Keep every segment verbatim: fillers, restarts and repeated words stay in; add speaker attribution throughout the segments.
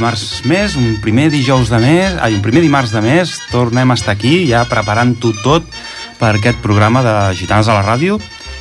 Speaker 1: dimarts més, un primer dijous de mes, ai, un primer dimarts de mes, tornem a estar aquí, ja preparant-ho tot per aquest programa de Gitanes a la Ràdio,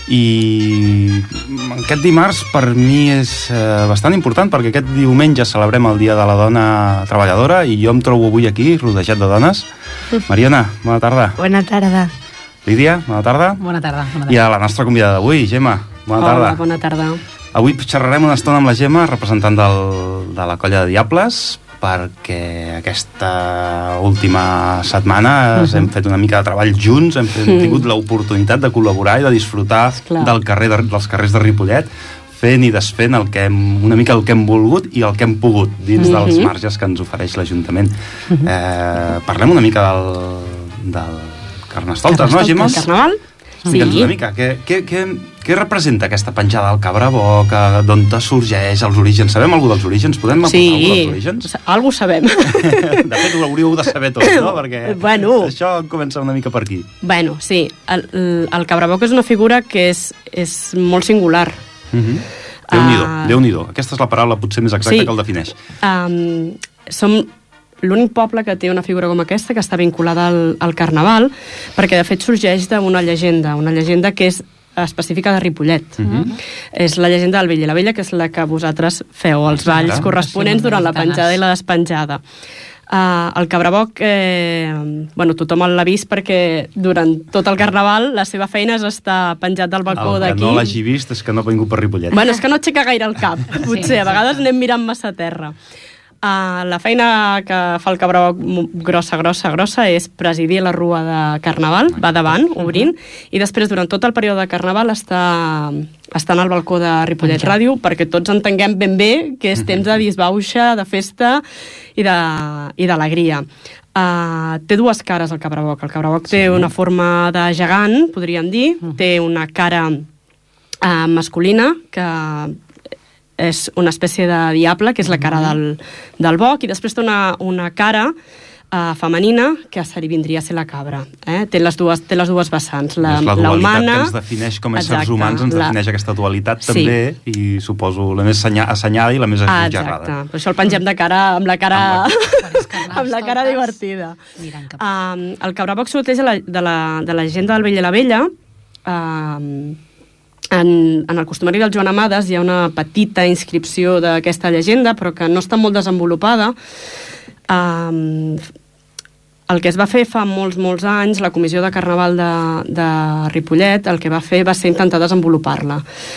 Speaker 1: i aquest dimarts per mi és eh, bastant important, perquè aquest diumenge celebrem el Dia de la Dona Treballadora, i jo em trobo avui aquí, rodejat de dones. Mariona, bona tarda.
Speaker 2: Bona tarda.
Speaker 1: Lídia, bona tarda.
Speaker 3: Bona tarda. Bona tarda.
Speaker 1: I a la nostra convidada d'avui, Gemma, bona tarda.
Speaker 2: Hola, bona tarda.
Speaker 1: Avui xerrarem una estona amb la Gemma, representant del, de la colla de Diables, perquè aquesta última setmana uh -huh. hem fet una mica de treball junts, hem, fet, hem tingut l'oportunitat de col·laborar i de disfrutar del carrer de, dels carrers de Ripollet, fent i desfent el que hem, una mica el que hem volgut i el que hem pogut dins uh -huh. dels marges que ens ofereix l'Ajuntament. Uh -huh. eh, parlem una mica del, del Carnestoltes, no, Gemma?
Speaker 2: El Carnaval?
Speaker 1: Sí. Una mica. Què, què, què, què representa aquesta penjada al Cabraboc? D'on sorgeix, els orígens? Sabem alguna dels orígens? Podem aportar
Speaker 2: sí,
Speaker 1: alguna dels orígens?
Speaker 2: Sí, algú sabem.
Speaker 1: De fet, ho hauríeu de saber tot, no? Perquè
Speaker 2: bueno,
Speaker 1: això comença una mica per aquí.
Speaker 2: Bueno, sí. El, el, el Cabraboc és una figura que és, és molt singular.
Speaker 1: Uh -huh. Déu-n'hi-do, uh, Déu-n'hi-do. Aquesta és la paraula potser més exacta
Speaker 2: sí,
Speaker 1: que el defineix.
Speaker 2: Um, som l'únic poble que té una figura com aquesta, que està vinculada al, al Carnaval, perquè de fet sorgeix d'una llegenda, una llegenda que és específica de Ripollet. Uh-huh. És la llegenda del Vell i la Vella, que és la que vosaltres feu, els balls corresponents durant la penjada i la despenjada. Uh, el Cabraboc, eh, bueno, tothom l'ha vist perquè durant tot el Carnaval la seva feina és estar penjat del balcó d'aquí.
Speaker 1: El que no l'hagi vist és que no ha vingut per Ripollet.
Speaker 2: Bueno, és que no aixeca gaire el cap, potser. Sí, a vegades anem mirant massa a terra. Uh, la feina que fa el Cabraboc grossa, grossa, grossa és presidir la rua de Carnaval, va davant, obrint, i després durant tot el període de Carnaval està, està en el balcó de Ripollet Ràdio perquè tots entenguem ben bé que és temps de disbauxa, de festa i d'alegria. Uh, té dues cares el Cabraboc. El Cabraboc sí. té una forma de gegant, podríem dir, uh. té una cara uh, masculina que és una espècie de diable, que és la cara del, del boc, i després té una, una cara uh, femenina, que se li vindria a ser la cabra. Eh? Té, les dues, té les dues vessants. La,
Speaker 1: és la dualitat
Speaker 2: la humana,
Speaker 1: que ens defineix com a
Speaker 2: exacte,
Speaker 1: éssers humans, ens
Speaker 2: la...
Speaker 1: defineix aquesta dualitat
Speaker 2: sí.
Speaker 1: també, i suposo la més assenyada i la més
Speaker 2: ah,
Speaker 1: esbojarrada.
Speaker 2: Exacte, per això el pengem de cara, amb la cara, amb, amb la cara divertida. Um, el Cabraboc sorteix de la, de, la, de la llegenda del Vell i la Vella. Um, En, en el costumari del Joan Amades hi ha una petita inscripció d'aquesta llegenda, però que no està molt desenvolupada. Um, el que es va fer fa molts, molts anys, la Comissió de Carnaval de, de Ripollet, el que va fer va ser intentar desenvolupar-la.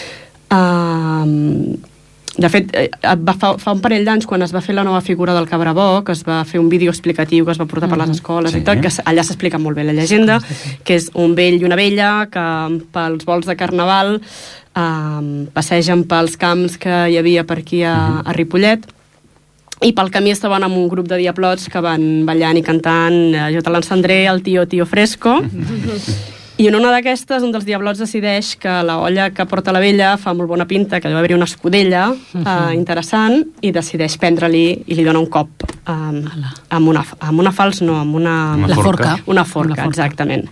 Speaker 2: Um, de fet, va, fa, fa un parell d'anys, quan es va fer la nova figura del Cabraboc, es va fer un vídeo explicatiu que es va portar per les escoles sí. i tot, que allà s'explica molt bé la llegenda, sí, sí, sí. que és un vell i una vella que pels vols de Carnaval um, passegen pels camps que hi havia per aquí a, a Ripollet, i pel camí estaven amb un grup de diablots que van ballant i cantant eh, Jo te l'encendré, el tio, tio fresco. I en una d'aquestes, un dels diablots decideix que la olla que porta la vella fa molt bona pinta, que deu haver-hi una escudella uh, interessant, i decideix prendre-li i li dona un cop um, amb, una, amb una fals, no, amb una...
Speaker 1: Una
Speaker 3: la
Speaker 1: forca.
Speaker 2: Una forca, una forca. Exactament.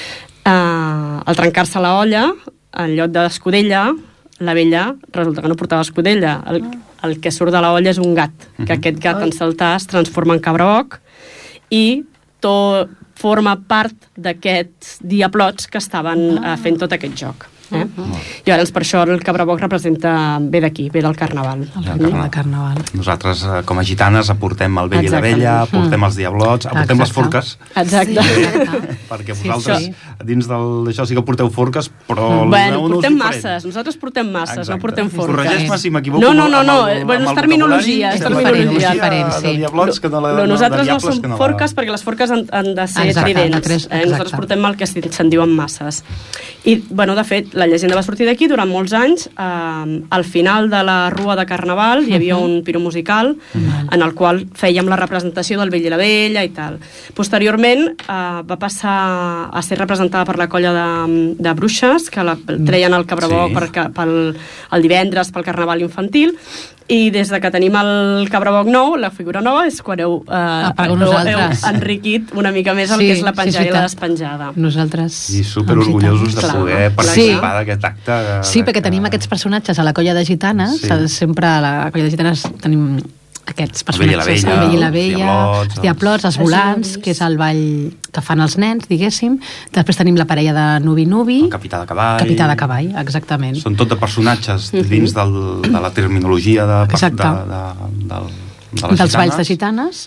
Speaker 2: Uh, al trencar-se la olla, en lloc d'escudella, la vella resulta que no portava escudella. El, el que surt de la olla és un gat, que aquest gat en saltar es transforma en Cabraboc i tot forma part d'aquests diablots que estaven uh, fent tot aquest joc. Eh? Uh-huh. I llavors per això el Cabraboc representa ve d'aquí, ve del Carnaval.
Speaker 3: El carnaval. carnaval.
Speaker 1: Nosaltres, com a gitanes, aportem el vell Exacte. i la vella, aportem mm. els diablots, aportem Exacte. les forques.
Speaker 2: Exacte.
Speaker 1: Sí. Perquè vosaltres, sí, sí. dins d'això sí que porteu forques, però...
Speaker 2: Bueno, portem masses. Nosaltres portem masses, Exacte. no portem forques.
Speaker 1: Corregeix-me si m'equivoco.
Speaker 2: No, no, no, no. El, bueno, és terminologia. És terminologia
Speaker 3: diferent, sí.
Speaker 1: De diablots que no la...
Speaker 2: No, nosaltres no som no forques la... perquè les forques han, han de ser Exacte, tridents. Tres, eh? Nosaltres portem el que se'n diuen masses. I, bueno, de fet, la llegenda va sortir d'aquí durant molts anys. Eh, al final de la rua de Carnaval hi havia un piro musical uh-huh. en el qual fèiem la representació del Vell i la Vella i tal. Posteriorment eh, va passar a ser representada per la colla de, de bruixes, que la treien al Cabraboc sí. per, pel, el divendres pel Carnaval infantil, i des de que tenim el Cabraboc nou, la figura nova, és quan heu, eh, heu, heu enriquit una mica més el sí, que és la penjada sí, i la despenjada.
Speaker 3: Nosaltres...
Speaker 1: I superorgullosos de
Speaker 2: Clar.
Speaker 1: poder participar sí. d'aquest acte. De,
Speaker 3: sí, perquè
Speaker 1: que...
Speaker 3: tenim aquests personatges a la colla de gitanes, sí. sempre a la colla de gitanes tenim aquests
Speaker 1: El Vell i la
Speaker 3: personatges,
Speaker 1: Vella,
Speaker 3: el Vell i la
Speaker 1: els
Speaker 3: Vella,
Speaker 1: Diablots,
Speaker 3: els Diablots, els
Speaker 2: els
Speaker 3: Volants,
Speaker 2: Nuvis.
Speaker 3: que és el ball que fan els nens, diguéssim. Després tenim la parella de Nuvi Nuvi.
Speaker 1: El Capità de Cavall.
Speaker 3: Capità de Cavall, exactament.
Speaker 1: Són tot de personatges dins del, de la terminologia de, de,
Speaker 3: Exacte.
Speaker 1: de, de, de, de les
Speaker 3: dels balls de
Speaker 1: gitanes.
Speaker 3: gitanes,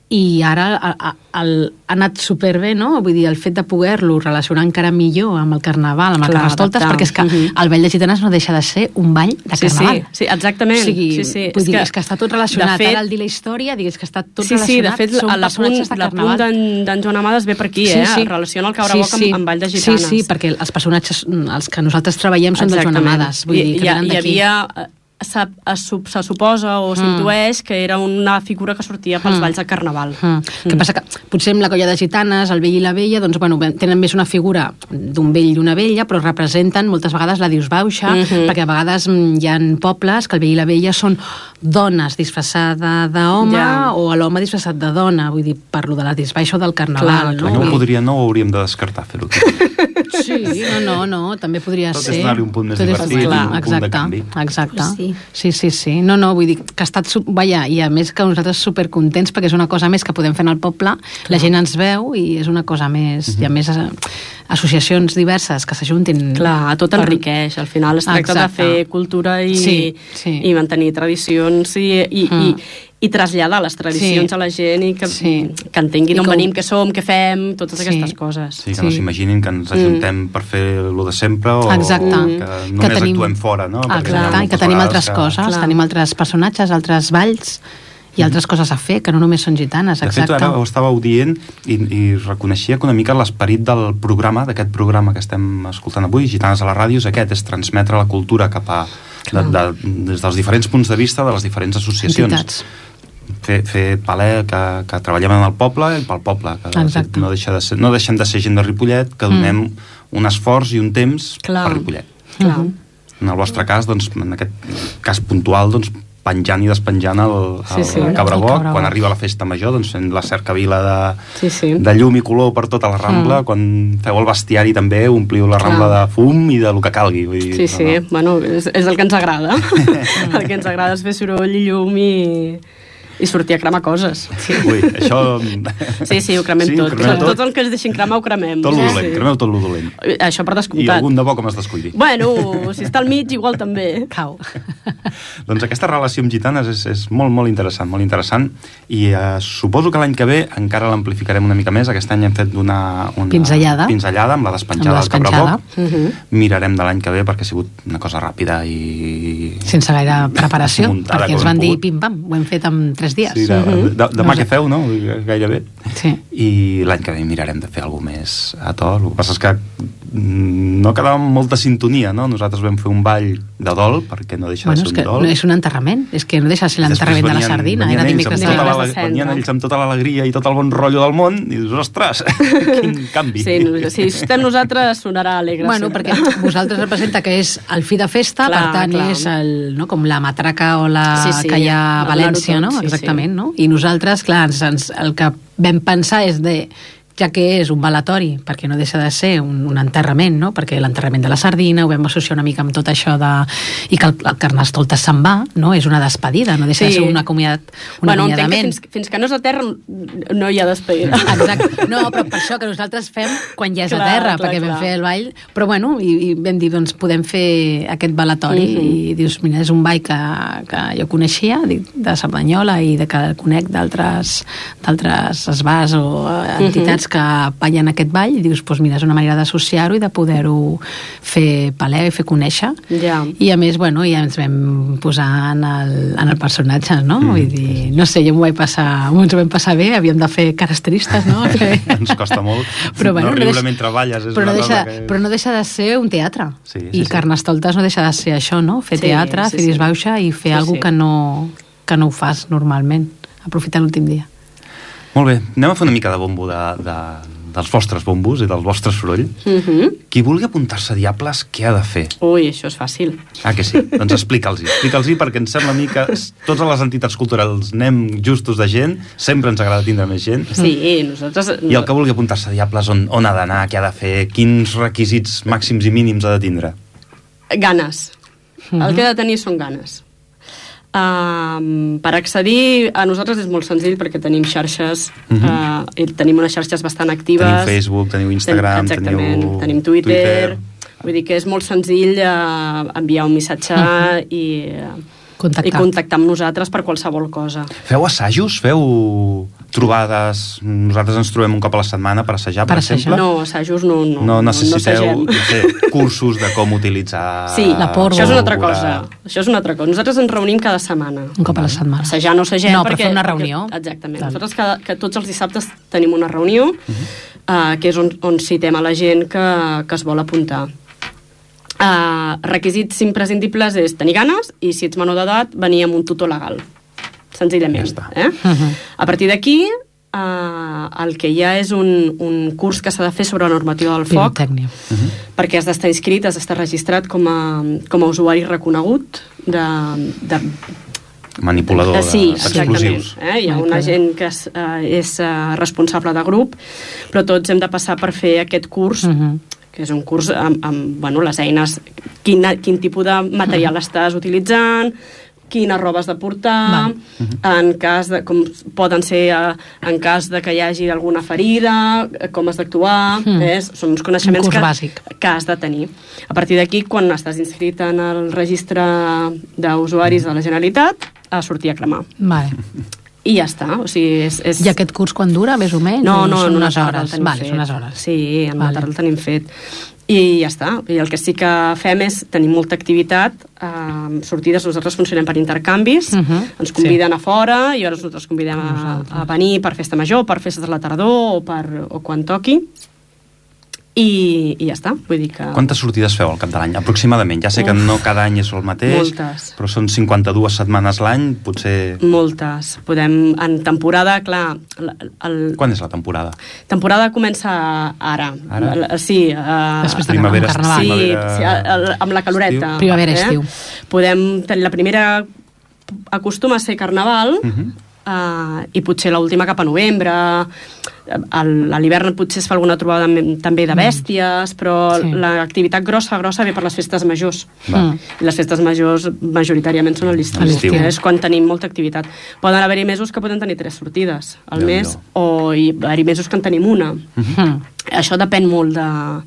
Speaker 3: i ara a, a, el, ha anat superbé, no? Vull dir, el fet de poder-lo relacionar encara millor amb el carnaval, amb el
Speaker 2: Clar,
Speaker 3: Carnestoltes,
Speaker 2: adaptar.
Speaker 3: perquè és que
Speaker 2: Mhm.
Speaker 3: el ball de gitanes no deixa de ser un ball de
Speaker 2: Sí, sí,
Speaker 3: carnaval.
Speaker 2: sí, exactament.
Speaker 3: O sigui,
Speaker 2: Sí, sí.
Speaker 3: vull
Speaker 2: És
Speaker 3: dir,
Speaker 2: que,
Speaker 3: és que està tot relacionat.
Speaker 2: de fet-
Speaker 3: Ara al dir la història, digues que està tot
Speaker 2: Sí, sí, de
Speaker 3: relacionat.
Speaker 2: fet,
Speaker 3: són
Speaker 2: la punt,
Speaker 3: personatges de
Speaker 2: la punt
Speaker 3: carnaval.
Speaker 2: d'en d'en Joan Amades ve per aquí, eh? Relaciona el Cabraboc
Speaker 3: Sí, sí.
Speaker 2: amb, amb Vall de Gitanes.
Speaker 3: Sí, sí, perquè els personatges, els que nosaltres treballem són de Joan
Speaker 2: Exactament.
Speaker 3: Amades. Vull
Speaker 2: I,
Speaker 3: dir, que
Speaker 2: hi,
Speaker 3: venen
Speaker 2: hi
Speaker 3: d'aquí.
Speaker 2: havia... eh, Se, se, se suposa o s'intueix que era una figura que sortia pels
Speaker 3: Mm.
Speaker 2: balls de carnaval.
Speaker 3: Mm. Que passa que potser amb la colla de gitanes, el vell i la vella, doncs, bueno, tenen més una figura d'un vell i una vella, però representen moltes vegades la disbauxa,
Speaker 2: Mhm.
Speaker 3: perquè a vegades mm, hi ha pobles que el vell i la vella són dones disfressades d'home
Speaker 2: Ja.
Speaker 3: o l'home disfressat de dona, vull dir, parlo de la disbauxa o del carnaval.
Speaker 2: Clar,
Speaker 3: no?
Speaker 1: No,
Speaker 3: Vull
Speaker 1: ho
Speaker 3: dir-
Speaker 1: podria, no ho hauríem de descartar fer-ho aquí.
Speaker 3: Sí, no, no, no, també podria
Speaker 1: Tot és
Speaker 3: ser.
Speaker 1: donar-li un punt més
Speaker 3: Tot és-
Speaker 1: divertit,
Speaker 3: clar,
Speaker 1: un punt de
Speaker 3: exacte,
Speaker 1: canvi.
Speaker 3: Exacte.
Speaker 4: Sí.
Speaker 3: Sí, sí, sí. No, no, vull dir que ha estat... su- Vaja, i a més que nosaltres supercontents perquè és una cosa més que podem fer al poble, la gent ens veu i és una cosa més... Hi ha més eh, associacions diverses que s'ajuntin...
Speaker 2: Clar, tot
Speaker 3: per-
Speaker 2: enriqueix. Al final es tracta
Speaker 3: Exacte.
Speaker 2: de fer cultura i,
Speaker 3: Sí, sí.
Speaker 2: i mantenir tradicions i, i,
Speaker 3: Mm.
Speaker 2: i, i traslladar les tradicions
Speaker 3: Sí.
Speaker 2: a la gent i que,
Speaker 3: Sí.
Speaker 2: que entenguin
Speaker 3: I
Speaker 2: d'on
Speaker 3: que ho-
Speaker 2: venim, què som, què fem, totes
Speaker 3: Sí.
Speaker 2: aquestes coses.
Speaker 1: Sí, que no
Speaker 3: Sí.
Speaker 1: s'imaginin que ens ajuntem per fer lo de sempre o
Speaker 3: Exacte.
Speaker 1: que només
Speaker 3: Que tenim-
Speaker 1: actuem fora, no? Perquè hi ha
Speaker 3: Exacte, i que
Speaker 1: moltes
Speaker 3: tenim
Speaker 1: vegades
Speaker 3: altres
Speaker 1: que-
Speaker 3: coses,
Speaker 2: Clar.
Speaker 3: tenim altres personatges, altres balls i altres coses a fer, que no només són gitanes,
Speaker 1: De fet,
Speaker 3: exacte.
Speaker 1: ara ho estàveu dient i, i reconeixia que una mica l'esperit del programa, d'aquest programa que estem escoltant avui, Gitanes a la ràdio, és aquest, és transmetre la cultura cap a, de, de, des dels diferents punts de vista de les diferents associacions.
Speaker 3: Entitats.
Speaker 1: Fer, fer palè que, que treballem en el poble i pel poble, que
Speaker 3: Exacte.
Speaker 1: no, deixa de ser, no deixem de ser gent de Ripollet, que donem mm. un esforç i un temps
Speaker 2: Clar.
Speaker 1: per Ripollet.
Speaker 2: Clar.
Speaker 3: Mhm.
Speaker 1: En el vostre cas, doncs, en aquest cas puntual, doncs, penjant i despenjant el, el,
Speaker 2: Sí, sí,
Speaker 1: el
Speaker 2: el
Speaker 1: Cabraboc,
Speaker 3: Cabraboc.
Speaker 1: quan arriba la festa major, doncs fent la cercavila de,
Speaker 2: Sí, sí.
Speaker 1: de llum i color per tota la Rambla, mm. quan feu el bestiari també ompliu la
Speaker 2: Clar.
Speaker 1: Rambla de fum i de lo que calgui. Vull dir,
Speaker 2: Sí, sí,
Speaker 1: no, no.
Speaker 2: bueno, és, és el que ens agrada. El que ens agrada és fer soroll i llum i, i sortir a cremar coses. Sí,
Speaker 1: Ui, això...
Speaker 2: sí, sí ho cremem
Speaker 1: Sí,
Speaker 2: tot.
Speaker 1: ho cremeu tot.
Speaker 2: Tot el que ens deixin cremar ho cremem.
Speaker 1: Tot lo
Speaker 2: Sí,
Speaker 1: dolent,
Speaker 2: sí.
Speaker 1: cremeu tot lo dolent.
Speaker 2: Això per
Speaker 1: I
Speaker 2: descomptat.
Speaker 1: algun de bo com es descuidi.
Speaker 2: Bueno, si està al mig, igual també.
Speaker 3: Cau.
Speaker 1: Doncs aquesta relació amb gitanes és, és molt, molt interessant, molt interessant, i eh, suposo que l'any que ve encara l'amplificarem una mica més. Aquest any hem fet una, una
Speaker 3: Pinzellada.
Speaker 1: pinzellada amb la despenjada,
Speaker 3: Amb la
Speaker 1: del
Speaker 3: despenjada.
Speaker 1: Cabraboc.
Speaker 2: Mhm.
Speaker 1: Mirarem de l'any que ve perquè ha sigut una cosa ràpida i...
Speaker 3: Sense gaire preparació,
Speaker 1: Muntada
Speaker 3: perquè ens
Speaker 1: com
Speaker 3: van
Speaker 1: hem
Speaker 3: dir
Speaker 1: pogut.
Speaker 3: pim-pam, ho hem fet en tres dies.
Speaker 1: Sí, de, de, de, demà
Speaker 3: No sé.
Speaker 1: què feu, no? Gairebé.
Speaker 3: Sí.
Speaker 1: I l'any que ve mirarem de fer alguna més a to. El que passa és que mm, no quedava amb molta sintonia, no? Nosaltres vam fer un ball de dol, perquè no deixa
Speaker 3: Bueno,
Speaker 1: de
Speaker 3: és
Speaker 1: ser
Speaker 3: que
Speaker 1: un dol.
Speaker 3: no és un enterrament, és que no deixa de ser
Speaker 1: Després
Speaker 3: l'enterrament de la
Speaker 1: venien-
Speaker 3: sardina,
Speaker 1: venien
Speaker 3: era
Speaker 1: ells
Speaker 3: dimecres
Speaker 1: amb
Speaker 3: de
Speaker 1: tota
Speaker 2: Dimecres
Speaker 1: la-
Speaker 2: de Cendra.
Speaker 1: venien ells amb tota l'alegria i tot el bon rotllo del món, i dius, ostres, quin canvi.
Speaker 2: Sí, no, si estem nosaltres sonarà alegre.
Speaker 3: Bueno,
Speaker 2: sempre.
Speaker 3: perquè vosaltres representa que és el fi de festa,
Speaker 2: Clar,
Speaker 3: per tant
Speaker 2: clar.
Speaker 3: és el, no, com la matraca o la
Speaker 2: Sí, sí,
Speaker 3: que hi ha a
Speaker 2: donar-ho
Speaker 3: València,
Speaker 2: tot,
Speaker 3: no?
Speaker 2: sí,
Speaker 3: Exactament,
Speaker 2: sí.
Speaker 3: no? I nosaltres, clar, ens, ens, el que vam pensar és de ja que és un balatori, perquè no deixa de ser un, un enterrament, no? Perquè l'enterrament de la sardina ho vam associar una mica amb tot això de... i que el, el Carnestoltes se'n va, no? És una despedida, no deixa
Speaker 2: Sí.
Speaker 3: de ser un acomiadat, un
Speaker 2: bueno, entenc que
Speaker 3: acomiadament.
Speaker 2: fins, fins que no és a terra no hi ha despedida.
Speaker 3: Exacte. No, però per això que nosaltres fem quan ja és
Speaker 2: Clar,
Speaker 3: a terra,
Speaker 2: clar,
Speaker 3: perquè
Speaker 2: clar.
Speaker 3: vam fer el ball, però bueno, i, i vam dir, doncs podem fer aquest balatori,
Speaker 2: Mhm.
Speaker 3: i dius, mira, és un ball que, que jo coneixia, dic, de Cerdanyola, i de que conec d'altres d'altres esbars o eh, entitats que ballen aquest ball, i dius, doncs mira, és una manera d'associar-ho i de poder-ho fer palè i fer conèixer.
Speaker 2: Ja.
Speaker 3: I a més, bueno, ja ens vam posar en el, en el personatge, no? Mm. Vull dir, no sé, jo m'ho vaig passar, ens ho vam passar bé, havíem de fer cares tristes, no? Fer...
Speaker 1: Ens costa molt.
Speaker 3: Però, bueno,
Speaker 1: no
Speaker 3: no
Speaker 1: riure
Speaker 3: deixa-
Speaker 1: mentre balles és
Speaker 3: però, no
Speaker 1: una
Speaker 3: deixa,
Speaker 1: cosa que...
Speaker 3: però no deixa de ser un teatre.
Speaker 1: Sí, sí,
Speaker 3: I
Speaker 1: sí.
Speaker 3: Carnestoltes no deixa de ser això, no? Fer
Speaker 2: Sí,
Speaker 3: teatre,
Speaker 2: sí,
Speaker 3: fer
Speaker 2: sí.
Speaker 3: disbauxa i fer
Speaker 2: Sí,
Speaker 3: alguna
Speaker 2: sí.
Speaker 3: que no, que no ho fas normalment. Aprofitar l'últim dia.
Speaker 1: Molt bé, anem a fer una mica de bombo de, de, dels vostres bombos i del vostre soroll.
Speaker 2: Mhm.
Speaker 1: Qui vulgui apuntar-se a Diables, què ha de fer?
Speaker 2: Ui, això és fàcil.
Speaker 1: Ah, que sí? Doncs explica'ls-hi. Explica'ls-hi perquè ens sembla a mi que totes les entitats culturals anem justos de gent, sempre ens agrada tindre més gent.
Speaker 2: Sí, nosaltres...
Speaker 1: I el que vulgui apuntar-se a Diables, on, on ha d'anar, què ha de fer, quins requisits màxims i mínims ha de tindre?
Speaker 2: Ganes.
Speaker 3: Mhm.
Speaker 2: El que ha de tenir són ganes. Uh, per accedir a nosaltres és molt senzill perquè tenim xarxes, uh-huh. uh, i tenim unes xarxes bastant actives.
Speaker 1: Teniu Facebook, teniu Instagram,
Speaker 2: Ten,
Speaker 1: teniu
Speaker 2: tenim Twitter,
Speaker 1: Twitter.
Speaker 2: Vull dir que és molt senzill uh, enviar un missatge uh-huh. i, uh,
Speaker 3: contactar.
Speaker 2: i contactar amb nosaltres per qualsevol cosa.
Speaker 1: Feu assajos? Feu trobades? Nosaltres ens trobem un cop a la setmana per assajar, per, per exemple?
Speaker 2: No, assajos no, no,
Speaker 1: no necessiteu
Speaker 2: no,
Speaker 1: no sé, cursos de com utilitzar...
Speaker 2: Sí,
Speaker 3: la porra.
Speaker 2: Això és una altra cosa. Això és una altra cosa. Nosaltres ens reunim cada setmana.
Speaker 3: Un cop a la setmana.
Speaker 2: Assajar no assagem
Speaker 3: no,
Speaker 2: perquè...
Speaker 3: però fer una reunió.
Speaker 2: Perquè, exactament.
Speaker 3: Tal.
Speaker 2: Nosaltres cada, que tots els dissabtes tenim una reunió, uh-huh. uh, que és on, on citem a la gent que, que es vol apuntar. Uh, requisits imprescindibles és tenir ganes i, si ets menor d'edat, venir amb un tutor legal. Senzillament.
Speaker 1: Ja
Speaker 2: eh?
Speaker 3: Uh-huh.
Speaker 2: A partir d'aquí, uh, el que hi ha és un, un curs que s'ha de fer sobre la normativa del foc,
Speaker 3: uh-huh.
Speaker 2: perquè has d'estar inscrit, has d'estar registrat com a, com a usuari reconegut de... de
Speaker 1: manipulador
Speaker 2: uh, sí,
Speaker 1: d'explosius.
Speaker 2: Eh? Hi ha una gent que és, uh, és uh, responsable de grup, però tots hem de passar per fer aquest curs, uh-huh. que és un curs amb, amb bueno, les eines, quin, quin tipus de material uh-huh. estàs utilitzant, quines robes de portar, uh-huh. en cas de, com poden ser uh, en cas de que hi hagi alguna ferida, com has d'actuar, uh-huh. eh? Són uns coneixements
Speaker 3: un curs
Speaker 2: que,
Speaker 3: bàsic.
Speaker 2: que has de tenir. A partir d'aquí, quan estàs inscrit en el registre d'usuaris de la Generalitat, a sortir a cremar.
Speaker 3: Vale.
Speaker 2: I ja està. O sigui, és, és...
Speaker 3: I aquest curs quan dura, més o menys?
Speaker 2: No, no,
Speaker 3: són
Speaker 2: en una
Speaker 3: unes
Speaker 2: tarda el
Speaker 3: hores.
Speaker 2: tenim
Speaker 3: Vale,
Speaker 2: fet.
Speaker 3: són unes hores.
Speaker 2: Sí, en
Speaker 3: vale.
Speaker 2: una tarda el tenim fet. I ja està. I el que sí que fem és tenir molta activitat, eh, sortides, nosaltres funcionem per intercanvis, uh-huh. ens conviden sí. a fora i ara nosaltres convidem a, a venir per festa major, per festes de la tardor o, per, o quan toqui. I, i ja està, vull dir que...
Speaker 1: Quantes sortides feu al cap de l'any, aproximadament? Ja sé Uf, que no cada any és el mateix,
Speaker 2: moltes. Però
Speaker 1: són cinquanta-dues setmanes l'any, potser...
Speaker 2: Moltes. Podem, en temporada, clar... El, el...
Speaker 1: Quan és la temporada?
Speaker 2: Temporada comença ara.
Speaker 1: Ara?
Speaker 2: El, sí. Uh,
Speaker 3: Després de
Speaker 1: primavera,
Speaker 3: Carnaval.
Speaker 2: Sí,
Speaker 1: primavera,
Speaker 2: sí el, amb la caloreta.
Speaker 1: Estiu.
Speaker 3: Primavera,
Speaker 2: eh?
Speaker 3: estiu.
Speaker 2: Podem tenir la primera... Acostuma a ser Carnaval,
Speaker 1: uh-huh.
Speaker 2: uh, i potser l'última cap a novembre... A l'hivern potser es fa alguna trobada també de bèsties, però sí. l'activitat grossa, grossa ve per les festes majors.
Speaker 3: Mm.
Speaker 2: I les festes majors majoritàriament són a l'estiu.
Speaker 1: l'estiu.
Speaker 2: És quan tenim molta activitat. Poden haver-hi mesos que poden tenir tres sortides al
Speaker 1: Déu
Speaker 2: mes,
Speaker 1: Déu.
Speaker 2: o hi haver-hi mesos que en tenim una.
Speaker 3: Mm.
Speaker 2: Això depèn molt de...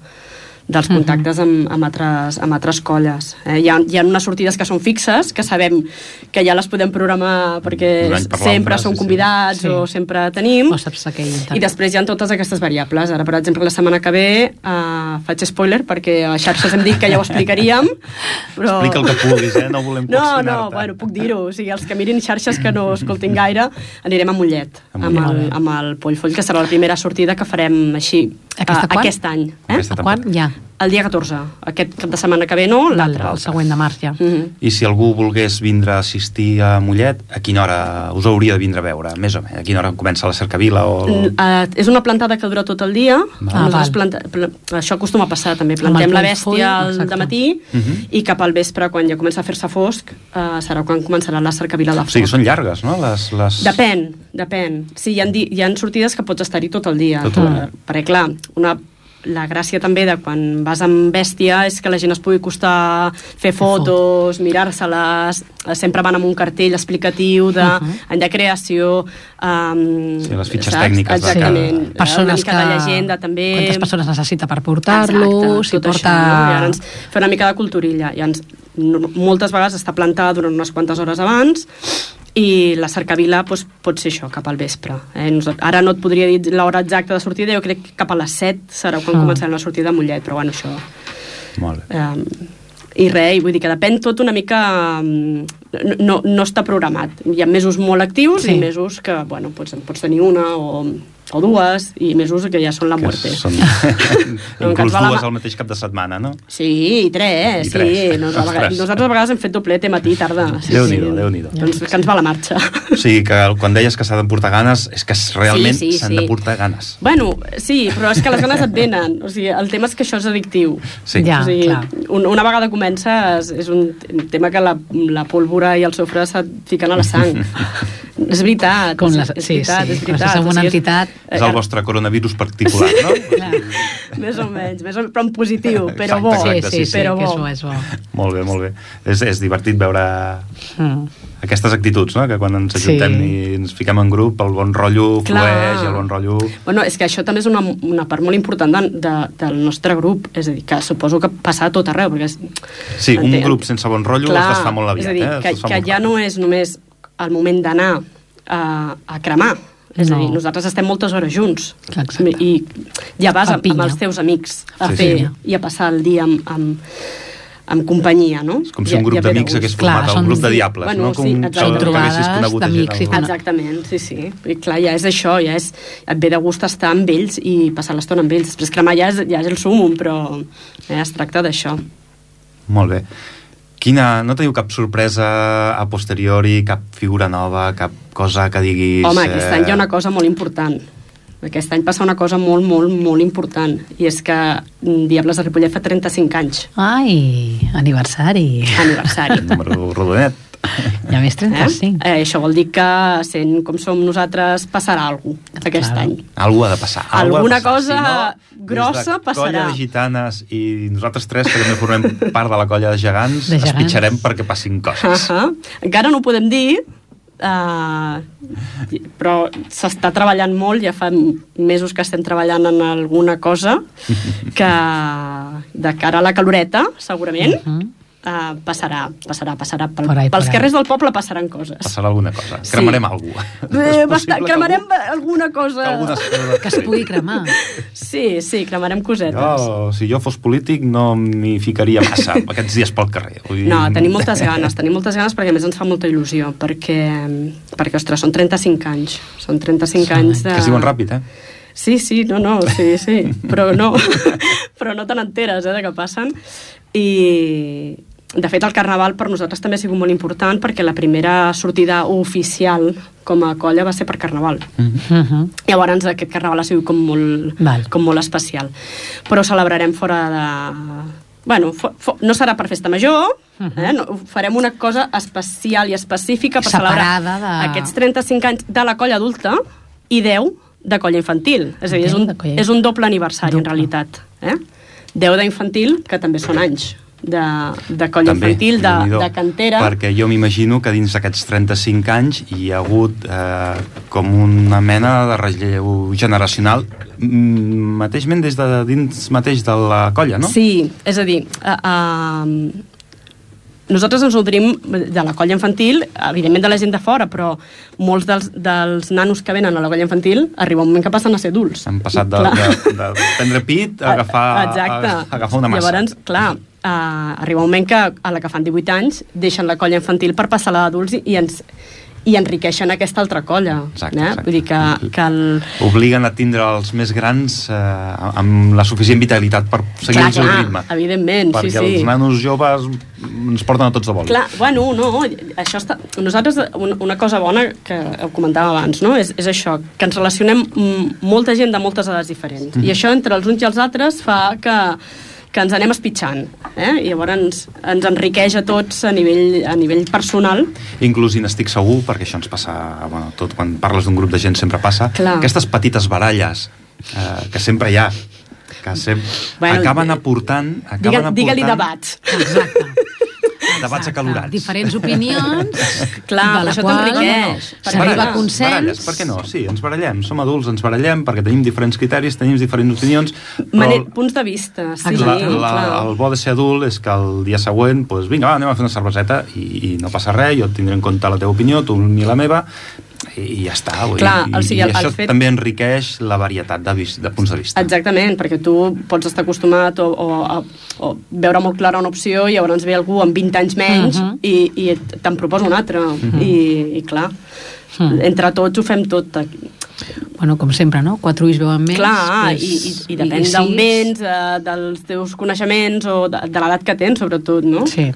Speaker 2: dels contactes amb, amb, altres, amb altres colles. Eh? Hi, ha, hi ha unes sortides que són fixes, que sabem que ja les podem programar perquè
Speaker 1: per
Speaker 2: sempre som
Speaker 1: sí,
Speaker 2: convidats
Speaker 3: sí.
Speaker 2: o sempre tenim.
Speaker 3: O saps aquell...
Speaker 2: I després hi ha totes aquestes variables. Ara, per exemple, la setmana que ve uh, faig spoiler perquè a xarxes hem dit que ja ho explicaríem. Però...
Speaker 1: Explica el que puguis, eh? No volem
Speaker 2: No,
Speaker 1: coaccionar-te.
Speaker 2: no, bueno, puc dir-ho. O sigui, els que mirin xarxes que no escoltin gaire, anirem a Mollet,
Speaker 1: A
Speaker 2: amb
Speaker 1: Mollet.
Speaker 2: el, amb el Pollfoll, que serà la primera sortida que farem així
Speaker 3: Aquesta
Speaker 2: uh,
Speaker 3: quan?
Speaker 2: aquest any. Eh?
Speaker 1: Aquesta
Speaker 3: Quan? Ja.
Speaker 2: El dia catorze. Aquest cap de setmana que ve no, l'altre.
Speaker 3: El següent de març, ja.
Speaker 2: Mm -hmm.
Speaker 1: I si algú volgués vindre a assistir a Mollet, a quina hora us hauria de vindre a veure? Més o menys, a quina hora comença la cercavila? O...
Speaker 2: Uh, és una plantada que dura tot el dia.
Speaker 3: Ah, val.
Speaker 2: planta, pl això acostuma a passar també.
Speaker 3: Amb
Speaker 2: Plantem
Speaker 3: el
Speaker 2: la
Speaker 3: Pollfoll,
Speaker 2: bèstia al
Speaker 3: exacte.
Speaker 2: dematí
Speaker 1: Uh -huh.
Speaker 2: i cap al vespre, quan ja comença a fer-se fosc, uh, serà quan començarà la cercavila de
Speaker 1: O
Speaker 2: foc.
Speaker 1: sigui, són llargues, no? Les, les...
Speaker 2: Depèn, depèn. Sí, hi ha, hi ha sortides que pots estar-hi tot el dia.
Speaker 1: Tot el dia.
Speaker 2: Perquè, clar, una la gràcia també de quan vas amb bèstia és que la gent es pugui costar fer fotos, mirar-se-les, sempre van amb un cartell explicatiu de, uh -huh. any de creació, um,
Speaker 1: sí, les fitxes
Speaker 2: saps?
Speaker 1: tècniques.
Speaker 2: Exactament.
Speaker 3: De persones
Speaker 2: una mica
Speaker 3: que...
Speaker 2: de llegenda també.
Speaker 3: Quantes persones necessita per portar-lo, si
Speaker 2: tot
Speaker 3: porta...
Speaker 2: això, no? I ara ens fa una mica de culturilla. I ens, no, moltes vegades està plantada durant unes quantes hores abans i la cercavila doncs, pot ser això, cap al vespre. Eh? Ara no et podria dir l'hora exacta de sortida, jo crec que cap a les set serà quan
Speaker 3: ah.
Speaker 2: començarem la sortida a Mollet, però bueno, això...
Speaker 1: Molt bé.
Speaker 2: Um, I res, vull dir que depèn tot una mica... Um, no, no està programat. Hi ha mesos molt actius sí. i mesos que, bueno, pots, pots tenir una o, o dues, i mesos que ja són la muerte.
Speaker 1: Són...
Speaker 2: No,
Speaker 1: Inclús
Speaker 2: la...
Speaker 1: dues al mateix cap de setmana, no?
Speaker 2: Sí, i tres,
Speaker 1: I tres.
Speaker 2: sí. Nosaltres, a vegades, nosaltres a vegades hem fet doblete matí i tarda. Sí,
Speaker 1: Déu-n'hi-do,
Speaker 2: sí.
Speaker 1: Déu-n'hi-do.
Speaker 2: Doncs que ens va la marxa.
Speaker 1: O sigui, que quan deies que s'ha de portar ganes, és que realment
Speaker 2: Sí, sí,
Speaker 1: s'han
Speaker 2: sí.
Speaker 1: de portar ganes.
Speaker 2: Bueno, sí, però és que les ganes et venen. O sigui, el tema és que això és addictiu.
Speaker 1: Sí.
Speaker 3: Ja.
Speaker 2: O sigui,
Speaker 3: clar.
Speaker 2: un, una vegada comences, és un tema que la, la pólvora i el sofre se't fiquen a la sang. És veritat,
Speaker 3: Com
Speaker 2: és,
Speaker 3: les...
Speaker 2: és
Speaker 3: Sí,
Speaker 2: veritat,
Speaker 3: sí.
Speaker 2: és veritat.
Speaker 3: Som una
Speaker 2: O sigui,
Speaker 3: entitat...
Speaker 1: És el vostre coronavirus particular, no?
Speaker 3: Clar.
Speaker 2: Més o menys, més o menys, però en positiu, però
Speaker 1: Exacte,
Speaker 2: bo.
Speaker 1: exacte,
Speaker 3: Sí, sí, sí,
Speaker 2: però
Speaker 3: que és
Speaker 2: bo.
Speaker 3: bo, és bo.
Speaker 1: Molt bé, molt bé. És, és divertit veure
Speaker 3: Mm.
Speaker 1: aquestes actituds, no? Que quan ens ajuntem sí. i ens fiquem en grup, el bon rotllo Clar. flueix i el bon rotllo...
Speaker 2: Bueno, és que això també és una, una part molt important de, de, del nostre grup, és a dir, que suposo que passa a tot arreu, perquè... És,
Speaker 1: sí, un grup sense bon rotllo Clar, es desfà molt aviat.
Speaker 2: És a dir,
Speaker 1: eh?
Speaker 2: que, que ja no és només el moment d'anar a, a cremar, és no. a dir, nosaltres estem moltes hores junts.
Speaker 3: Exacte.
Speaker 2: I ja vas amb, amb els teus amics a sí, fer sí. i a passar el dia amb... amb amb companyia, no?
Speaker 1: És com si un grup d'amics hagués format clar, un grup de diables,
Speaker 2: bueno,
Speaker 1: no? Com
Speaker 2: sí,
Speaker 1: són
Speaker 3: trobades d'amics. I
Speaker 2: exactament, sí, sí. I clar, ja és això, ja és, et ve de gust estar amb ells i passar l'estona amb ells. Després cremar ja és, ja és el súmum, però ja es tracta d'això.
Speaker 1: Molt bé. Quina, no teniu cap sorpresa a posteriori, cap figura nova, cap cosa que diguis...
Speaker 2: Home, aquest any hi ha una cosa molt important. Aquest any passa una cosa molt, molt, molt important, i és que Diables de Ripollet fa trenta-cinc anys.
Speaker 3: Ai, aniversari.
Speaker 2: Aniversari.
Speaker 1: Número rodonet.
Speaker 3: Ja més trenta-cinc.
Speaker 2: Eh? Eh, això vol dir que, sent com som nosaltres, passarà alguna cosa aquest claro. any.
Speaker 1: Algú ha de passar.
Speaker 2: Alguna
Speaker 1: de passar.
Speaker 2: cosa
Speaker 1: si no,
Speaker 2: grossa passarà.
Speaker 1: Colla de gitanes i nosaltres tres, que també formem part de la colla de gegants, de gegants. espitxarem perquè passin coses.
Speaker 2: Uh -huh. Encara no ho podem dir, Uh, però s'està treballant molt, ja fa mesos que estem treballant en alguna cosa que de cara a la caloreta segurament uh -huh. uh, passarà, passarà, passarà Pel,
Speaker 3: por ahí,
Speaker 2: pels
Speaker 3: por
Speaker 2: carrers del poble passaran coses.
Speaker 1: Passarà alguna cosa, cremarem sí. alguna cosa.
Speaker 2: Eh, bastant, cremarem algú, alguna cosa
Speaker 1: que, algunes coses
Speaker 3: que es pugui cremar.
Speaker 2: Sí, sí, cremarem cosetes.
Speaker 1: Jo, si jo fos polític no m'hi ficaria massa aquests dies pel carrer. Vull dir...
Speaker 2: No, tenim moltes ganes, tenim moltes ganes perquè a més ens fa molta il·lusió, perquè, perquè ostres, són trenta-cinc anys, són trenta-cinc sí, anys de...
Speaker 1: Que es diuen ràpid, eh?
Speaker 2: Sí, sí, no, no, sí, sí, però no, però no te n'enteres, eh, de què passen. I, de fet, el Carnaval per nosaltres també ha sigut molt important perquè la primera sortida oficial com a colla va ser per Carnaval.
Speaker 3: Uh-huh.
Speaker 2: Llavors, aquest Carnaval ha sigut com molt, com molt especial. Però celebrarem fora de... Bueno, for, for, no serà per festa major, uh-huh. eh? no, farem una cosa especial i específica per
Speaker 3: Separada
Speaker 2: celebrar
Speaker 3: de...
Speaker 2: aquests trenta-cinc anys de la colla adulta i deu de colla infantil. És a dir, és un, és un doble aniversari, doble. en realitat. Eh? deu d'infantil, que també són anys de, de colla també, infantil, de, de cantera.
Speaker 1: Perquè jo m'imagino que dins d'aquests trenta-cinc anys hi ha hagut eh, com una mena de relleu generacional mateixment des de dins mateix de la colla, no?
Speaker 2: Sí, és a dir, uh, uh, nosaltres ens nodrim de la colla infantil, evidentment de la gent de fora, però molts dels, dels nanos que venen a la colla infantil arriba un moment que passen a ser adults.
Speaker 1: Han passat de, de, de prendre pit a agafar, a, a agafar una massa.
Speaker 2: Llavors, clar, Uh, arriba un moment que a la que fan divuit anys deixen la colla infantil per passar a l'adults i, i ens i enriqueixen aquesta altra colla.
Speaker 1: Exacte,
Speaker 2: eh?
Speaker 1: exacte.
Speaker 2: Vull dir que, que el...
Speaker 1: obliguen a tindre els més grans eh, amb la suficient vitalitat per seguir clar, el seu
Speaker 2: clar,
Speaker 1: ritme.
Speaker 2: Evidentment,
Speaker 1: perquè
Speaker 2: sí, sí.
Speaker 1: els nanos joves ens porten a tots de vol.
Speaker 2: Clar, bueno, no, això està... Nosaltres, una cosa bona que ho comentàvem abans, no? És, és això, que ens relacionem molta gent de moltes edats diferents. Mm. I això entre els uns i els altres fa que que ens anem espitxant, eh? I llavors ens, ens enriqueix a tots a nivell, a nivell personal.
Speaker 1: Inclús, i n'estic segur, perquè això ens passa, bueno, tot quan parles d'un grup de gent sempre passa, clar. Aquestes petites baralles eh, que sempre hi ha, que sempre bueno, acaben aportant... Acaben
Speaker 2: digue,
Speaker 1: aportant...
Speaker 2: Digue-li debats.
Speaker 3: Exacte.
Speaker 1: Debats acalorats.
Speaker 3: Diferents opinions.
Speaker 2: Clar, això t'enriqueix.
Speaker 3: S'arriba a consens.
Speaker 1: Baralles, per què no? Sí, ens barallem. Som adults, ens barallem perquè tenim diferents criteris, tenim diferents opinions.
Speaker 2: Però punts de vista, sí.
Speaker 1: La, la, el bo de ser adult és que el dia següent, doncs vinga, va, anem a fer una cerveseta i, i no passa res, jo tindré en compte la teva opinió, tu ni la meva, i ja està.
Speaker 2: Clar,
Speaker 1: I,
Speaker 2: o sigui,
Speaker 1: i això
Speaker 2: fet...
Speaker 1: també enriqueix la varietat de, vis, de punts de vista.
Speaker 2: Exactament, perquè tu pots estar acostumat o, o, o, o veure molt clara una opció i llavors ve algú amb vint anys menys uh -huh. i, i te'n proposa una altra. Uh -huh. I, i clar, uh -huh. entre tots ho fem tot.
Speaker 3: Bueno, com sempre, no? Quatre ulls veuen més.
Speaker 2: Clar, pues, i, i, i depèn d'on vens, eh, dels teus coneixements o de, de l'edat que tens, sobretot, no?
Speaker 3: Sí.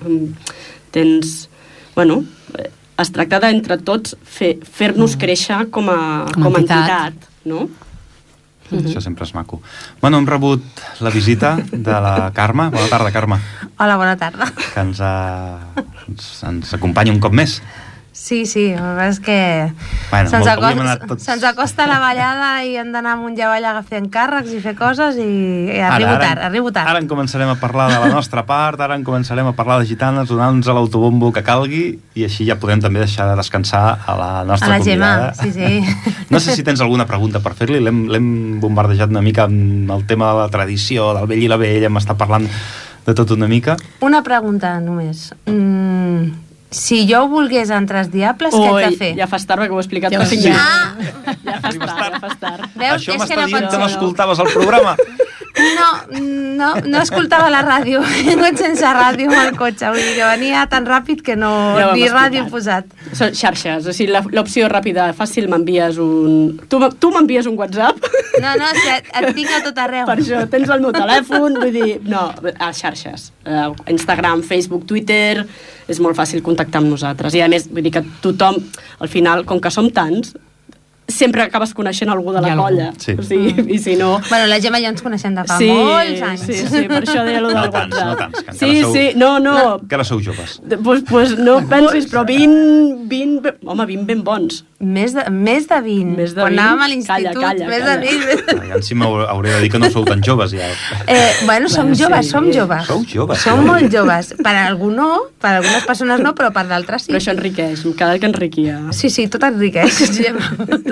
Speaker 2: Tens... Bueno... es tracta d'entre tots fer, fer-nos mm. créixer com a, com, com a entitat, entitat no?
Speaker 1: Mm-hmm. Això sempre és maco. Bueno, hem rebut la visita de la Carme. Bona tarda, Carme.
Speaker 4: Hola, bona tarda.
Speaker 1: Que ens, ha, ens, ens acompanya un cop més.
Speaker 4: Sí, sí, és que
Speaker 1: Bueno,
Speaker 4: se'ns
Speaker 1: molt- hauríem
Speaker 4: acosta,
Speaker 1: anat tots-
Speaker 4: se'ns acosta la ballada i hem d'anar amunt i avall a fer encàrrecs i fer coses i, i arribo
Speaker 1: Ara,
Speaker 4: tard,
Speaker 1: ara,
Speaker 4: arribo tard.
Speaker 1: Ara en començarem a parlar de la nostra part, ara en començarem a parlar de gitanes, donant-nos a l'autobombo que calgui, i així ja podem també deixar de descansar a la nostra
Speaker 4: A la Gemma,
Speaker 1: convidada.
Speaker 4: sí, sí.
Speaker 1: No sé si tens alguna pregunta per fer-li, l'hem l'hem bombardejat una mica amb el tema de la tradició, del vell i la vella, hem estat parlant de tot una mica.
Speaker 4: Una pregunta només. Mm, si jo volgués entrar als Diables, què
Speaker 2: Ui,
Speaker 4: haig de fer?
Speaker 2: ja fas tard perquè ho he explicat
Speaker 3: Ja
Speaker 2: fa
Speaker 3: ho
Speaker 2: cinc
Speaker 3: sé.
Speaker 2: minuts. Ja fas tard, ja fas tard.
Speaker 4: Veus?
Speaker 1: Això
Speaker 4: És
Speaker 1: m'està
Speaker 4: que no
Speaker 1: dient
Speaker 4: pot
Speaker 1: que no
Speaker 4: ser.
Speaker 1: escoltaves el programa.
Speaker 4: No, no, no escoltava la ràdio. He vingut sense ràdio amb el cotxe. Vull dir que venia tan ràpid que no...
Speaker 2: Ja ho hem
Speaker 4: ni ràdio
Speaker 2: explicat.
Speaker 4: posat.
Speaker 2: Són xarxes, o sigui, la- l'opció ràpida, fàcil, m'envies un... Tu, m- tu m'envies un WhatsApp?
Speaker 4: No, no, si et, et tinc a tot arreu.
Speaker 2: Per això, tens el meu telèfon, vull dir... No, a xarxes. Uh, Instagram, Facebook, Twitter... És molt fàcil contactar amb nosaltres. I a més, vull dir que tothom, al final, com que som tants, sempre acabes coneixent algú de
Speaker 3: Hi
Speaker 2: la
Speaker 3: ha algú.
Speaker 2: colla.
Speaker 1: Sí.
Speaker 2: O sigui, i si no...
Speaker 4: Bueno, la Gemma i jo ens coneixem de fa
Speaker 2: sí,
Speaker 4: molts anys.
Speaker 2: Sí, sí, per això deia allò del
Speaker 1: No tants,
Speaker 2: WhatsApp.
Speaker 1: no tants, que encara
Speaker 2: sí,
Speaker 1: sou-
Speaker 2: sí, no, no.
Speaker 1: Que ara sou joves.
Speaker 2: Doncs pues, pues no pensis, però vint, vint, ben- home, vint ben bons.
Speaker 4: Més de, més de vint.
Speaker 2: Més de
Speaker 4: Quan
Speaker 2: vint?
Speaker 4: anàvem a l'institut,
Speaker 2: Calla, calla,
Speaker 4: més
Speaker 2: calla.
Speaker 4: de vint.
Speaker 1: Ja si m'hauré de dir que no sou tan joves, ja.
Speaker 4: Eh, bueno, som
Speaker 2: Bueno,
Speaker 4: joves,
Speaker 2: sí.
Speaker 4: som joves.
Speaker 1: Sou joves.
Speaker 4: Som molt joves. Per a algú no, per a algunes persones no, però per d'altres sí.
Speaker 2: Però això enriqueix, cada que enriquia.
Speaker 4: Sí, sí, tot enriqueix, Gemma.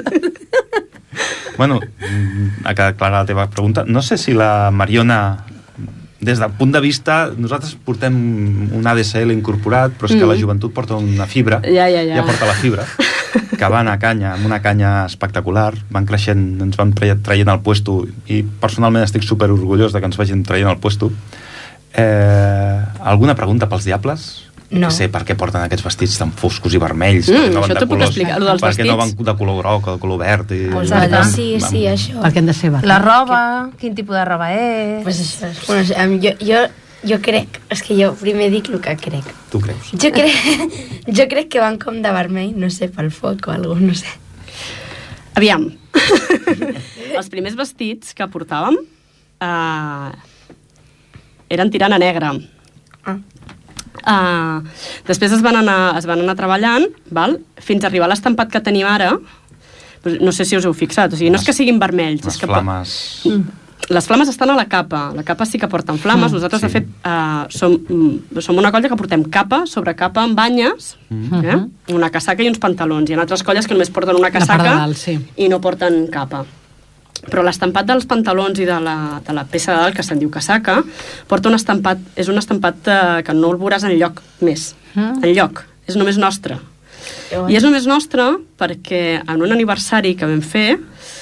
Speaker 1: Bueno, mm, ha quedat clara la teva pregunta. No sé si la Mariona, des del punt de vista... Nosaltres portem un A D S L incorporat, però és que
Speaker 2: Mm.
Speaker 1: la joventut porta una fibra.
Speaker 2: Ja, ja, ja.
Speaker 1: Ja porta la fibra, que van a canya, amb una canya espectacular. Van creixent, ens van traient, traient al puesto, i personalment estic super orgullós de que ens vagin traient al puesto. Eh, alguna pregunta pels Diables?
Speaker 4: No.
Speaker 1: Que sé per què porten aquests vestits tan foscos i vermells,
Speaker 2: Mm,
Speaker 1: per què no van
Speaker 2: això
Speaker 1: de
Speaker 2: t'ho puc
Speaker 1: colors,
Speaker 2: explicar, allò dels
Speaker 1: per què no van
Speaker 2: vestits.
Speaker 1: de color groc o de color verd i...
Speaker 5: Pues
Speaker 4: Exacte.
Speaker 5: verdad, sí, sí, això.
Speaker 3: Perquè han de ser
Speaker 4: La roba, quin tipus de roba és...
Speaker 5: Pues això. Bueno, em, jo, jo, jo crec, és que jo primer dic el que crec.
Speaker 1: Tu creus?
Speaker 5: Jo crec, jo crec que van com de vermell, no sé, pel foc o alguna cosa, no sé.
Speaker 2: Aviam. Els primers vestits que portàvem uh, eren tirant a negre.
Speaker 5: Ah.
Speaker 2: Uh, després es van, anar, es van anar treballant, val? Fins a arribar a l'estampat que tenim ara. No sé si us heu fixat, o sigui, no és que siguin vermells.
Speaker 1: Les
Speaker 2: és que
Speaker 1: flames...
Speaker 2: Les flames estan a la capa. La capa sí que porten flames.
Speaker 1: Mm,
Speaker 2: Nosaltres,
Speaker 1: sí.
Speaker 2: de fet, uh, som, mm, som una colla que portem capa sobre capa amb banyes,
Speaker 1: Mm.
Speaker 2: eh? una casaca i uns pantalons. Hi ha altres colles que només porten una
Speaker 3: part
Speaker 2: casaca
Speaker 3: de dalt, sí.
Speaker 2: i no porten capa. Però l'estampat dels pantalons i de la, de la peça de dalt, que se'n diu casaca, porta un estampat, és un estampat eh, que no el veuràs enlloc més.
Speaker 3: Mm.
Speaker 2: Enlloc. És només nostre. I és només nostre perquè en un aniversari que vam fer,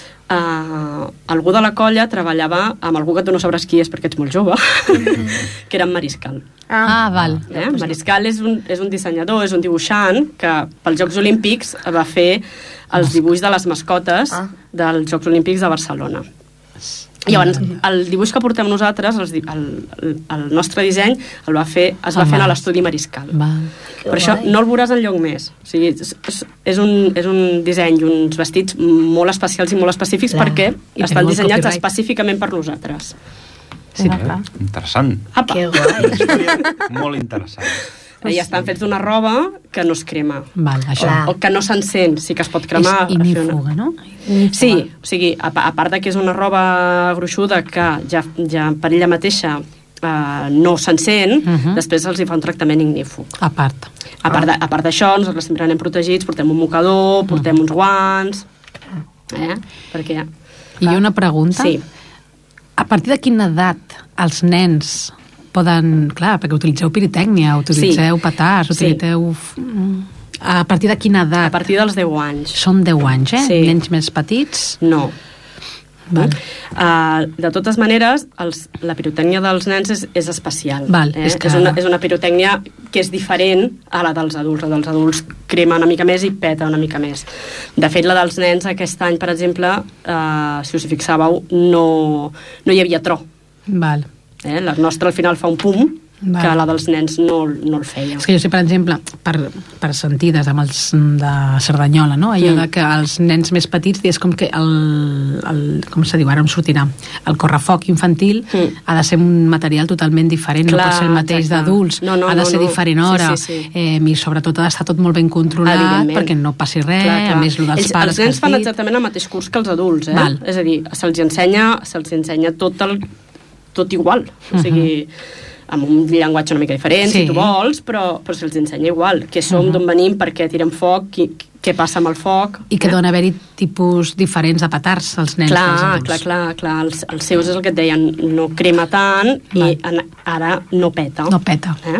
Speaker 2: Uh, algú de la colla treballava amb algú que tu no sabràs qui és perquè ets molt jove, que era en Mariscal.
Speaker 3: Ah, val.
Speaker 2: Eh? Mariscal és un, és un dissenyador, és un dibuixant que pels Jocs Olímpics va fer els dibuix de les mascotes
Speaker 5: Ah.
Speaker 2: dels Jocs Olímpics de Barcelona. Llavors, el dibuix que portem nosaltres, els, di- el, el, el nostre disseny, el va fer, es va
Speaker 3: Ah,
Speaker 2: fer a
Speaker 3: val.
Speaker 2: l'estudi Mariscal.
Speaker 3: Val.
Speaker 5: Que
Speaker 2: Per això
Speaker 5: guai.
Speaker 2: no el veuràs enlloc més. O sigui, és, és, és, un, és un disseny i uns vestits molt especials i molt específics
Speaker 3: Clar.
Speaker 2: perquè
Speaker 3: I
Speaker 2: estan
Speaker 3: teniu el
Speaker 2: dissenyats
Speaker 3: copyright.
Speaker 2: específicament per nosaltres.
Speaker 3: Sí.
Speaker 4: Ah, clar.
Speaker 1: Interessant.
Speaker 2: Apa.
Speaker 5: Que guai.
Speaker 1: Història molt interessant.
Speaker 2: I estan fets d'una roba que no es crema.
Speaker 3: Val, això.
Speaker 5: Clar.
Speaker 2: O que no s'encén, sí que es pot cremar.
Speaker 3: És inífuga, no?
Speaker 2: Sí, o sigui, a, pa- a part de que és una roba gruixuda que ja, ja per ella mateixa eh, no s'encén,
Speaker 3: Mhm.
Speaker 2: després els hi fa un tractament ignífug.
Speaker 3: A part.
Speaker 2: A part de- a part d'això, nosaltres sempre anem protegits, portem un mocador, portem uns guants... Eh? Perquè...
Speaker 3: I una pregunta.
Speaker 2: Sí.
Speaker 3: A partir de quina edat els nens poden... Clar, perquè utilitzeu pirotècnia, utilitzeu
Speaker 2: Sí.
Speaker 3: petards,
Speaker 2: Sí.
Speaker 3: utilitzeu... A partir de quina
Speaker 2: A
Speaker 3: edat?
Speaker 2: partir dels deu anys.
Speaker 3: Són deu anys, eh?
Speaker 2: Sí.
Speaker 3: Nens més petits.
Speaker 2: No.
Speaker 3: Val.
Speaker 2: Uh, de totes maneres, els, la pirotècnia dels nens és, és especial.
Speaker 3: Val,
Speaker 2: eh?
Speaker 3: és que-
Speaker 2: és, una, és una pirotècnia que és diferent a la dels adults. La dels adults crema una mica més i peta una mica més. De fet, la dels nens aquest any, per exemple, uh, si us hi fixàveu, no, no hi havia tro.
Speaker 3: Val.
Speaker 2: Eh? La nostra al final fa un pum Val. Que la dels nens no, no el feia.
Speaker 3: És que jo sé, per exemple, per, per sentides amb els de Cerdanyola, no? Allò mm. de que els nens més petits és com que el, el com se diu, ara em sortirà, el correfoc infantil mm. ha de ser un material totalment diferent, clar, no pot ser el mateix d'adults, no, no, ha de no, ser no. diferent hora, sí, sí, sí. Eh, i sobretot ha d'estar tot molt ben controlat perquè no passi res, clar, clar. A més, el dels Ells, pares...
Speaker 2: Els nens fan exactament el mateix curs que els adults, eh? Val. És a dir, se'ls ensenya, se'ls ensenya tot, el, tot igual, o sigui... Uh-huh. amb un llenguatge una mica diferent, sí. si tu vols, però, però se'ls ensenya igual, què som, uh-huh. d'on venim, per què tirem foc, qui, què passa amb el foc...
Speaker 3: I que eh? Dona haver-hi tipus diferents de petards, els nens.
Speaker 2: Clar, clar, clar, clar. Els, els seus és el que et deien, no crema tant i en, ara no peta.
Speaker 3: No peta.
Speaker 2: Eh?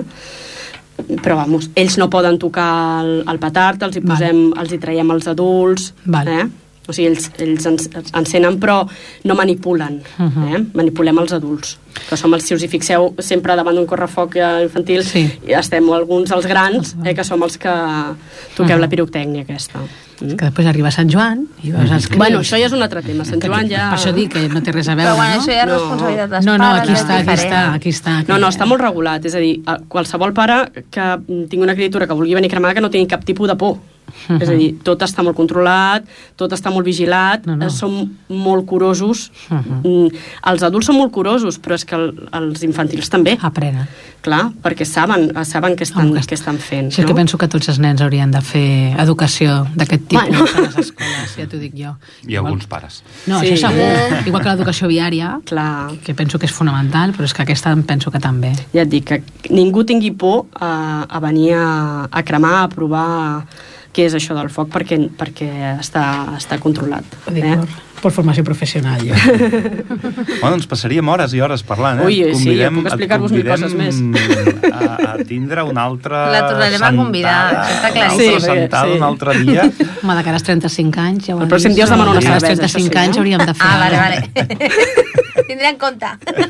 Speaker 2: Però, vamos, ells no poden tocar el, el petard, els hi posem, els hi traiem els adults,
Speaker 3: Val.
Speaker 2: Eh? O sigui, ells, ells ens, encenen, però no manipulen. Uh-huh. eh? Manipulem els adults. Que som els, si us hi fixeu, sempre davant d'un correfoc infantil, sí. i estem alguns els grans, uh-huh. eh, que som els que toqueu uh-huh. la pirotècnia aquesta.
Speaker 3: Mm. Que després arriba Sant Joan i veus els crims.
Speaker 2: Bueno, això ja és un altre tema. Sant Joan ja...
Speaker 3: Per això dic que no té res a veure,
Speaker 4: però, bueno,
Speaker 3: no?
Speaker 4: això ja és no. responsabilitat dels
Speaker 3: no,
Speaker 4: pares.
Speaker 3: No, no, aquí està, aquí està, aquí està. Aquí
Speaker 2: no, no, està molt regulat. És a dir, qualsevol pare que tingui una criatura que vulgui venir cremada que no tingui cap tipus de por. Uh-huh. És a dir, tot està molt controlat, tot està molt vigilat, no, no. som molt curosos. Uh-huh. Els adults són molt curosos, però és que el, els infantils també.
Speaker 3: Aprenen.
Speaker 2: Clar, perquè saben, saben què estan, oh, què estan fent.
Speaker 3: Sí, no? Que penso que tots els nens haurien de fer educació d'aquest tipus bueno. a les escoles, ja t'ho dic jo.
Speaker 1: I
Speaker 3: igual...
Speaker 1: alguns pares.
Speaker 3: No, sí. Això segur. Igual que l'educació viària, clar. Que penso que és fonamental, però és que aquesta em penso que també.
Speaker 2: Ja et dic, que ningú tingui por a, a venir a, a cremar, a provar què és això del foc, perquè, perquè està, està controlat.
Speaker 3: Eh? Per, per formació professional, jo.
Speaker 1: Bueno, ens passaríem hores i hores parlant, eh?
Speaker 2: Ui, convidem, sí, jo puc explicar-vos mil coses més.
Speaker 1: A, a tindre un altre...
Speaker 4: La tornarem a convidar, això està claríssim.
Speaker 1: Sí, sentada sí. un altre dia.
Speaker 3: Home, de cara als trenta-cinc anys... Ja
Speaker 2: el pròxim dia us demano una cervesa.
Speaker 3: als trenta-cinc anys hauríem de fer...
Speaker 4: Ah, vale, vale. Tindré en compte.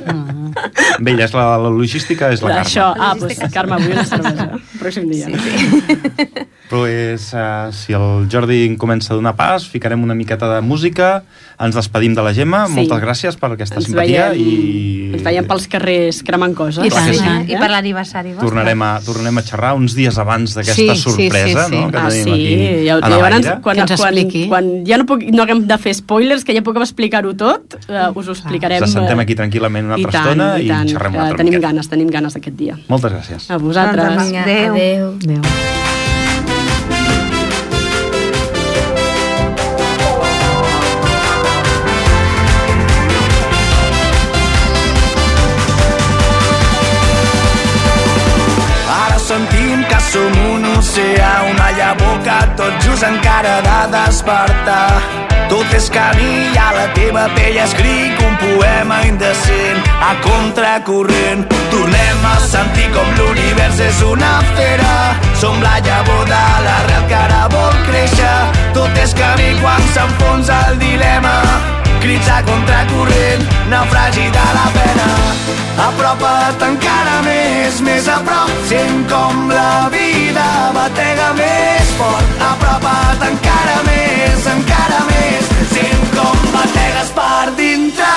Speaker 1: Bé, ja és la, la logística és la Carme.
Speaker 2: Això, ah, doncs pues, Carme, vull una cervesa. Pròxim dia.
Speaker 4: Sí, sí.
Speaker 1: Pues, uh, si el Jordi comença a donar pas, ficarem una miqueta de música, ens despedim de la Gemma, sí. moltes gràcies per aquesta ens simpatia veiem, i...
Speaker 2: Ens veiem pels carrers cremant coses.
Speaker 3: I, tant,
Speaker 1: sí.
Speaker 3: eh?
Speaker 4: I per l'aniversari vostre.
Speaker 1: Tornarem a, tornarem a xerrar uns dies abans d'aquesta
Speaker 3: sí,
Speaker 1: sorpresa,
Speaker 3: sí, sí, sí.
Speaker 1: no?, que
Speaker 2: ah,
Speaker 1: tenim
Speaker 2: sí.
Speaker 1: aquí
Speaker 2: ja,
Speaker 1: a Navaire.
Speaker 2: Quan,
Speaker 3: que ens expliqui.
Speaker 2: Quan, quan ja no, puc, no haguem de fer spoilers, que ja puguem explicar-ho tot, uh, us ho explicarem.
Speaker 1: Ens assentem aquí tranquil·lament una altra estona i, i xerrem una altra
Speaker 2: uh, Tenim
Speaker 1: miqueta.
Speaker 2: ganes, tenim ganes d'aquest dia.
Speaker 1: Moltes gràcies.
Speaker 2: A vosaltres.
Speaker 4: Doncs, adéu.
Speaker 5: Adéu.
Speaker 3: Adéu.
Speaker 6: Sentim que som un oceà, una llavor que tot just encara ha de despertar. Tot és camí i a la teva pell escric un poema indecent a contracorrent. Tornem a sentir com l'univers és una fera. Som la llavor de l'arrel que ara vol créixer. Tot és camí quan s'enfonsa el dilema. Crits a contracorrent, naufragi de la pena. Apropa't encara més, més a prop, sent com la vida batega més fort. Apropa't encara més, encara més, sent com bategues per dintre.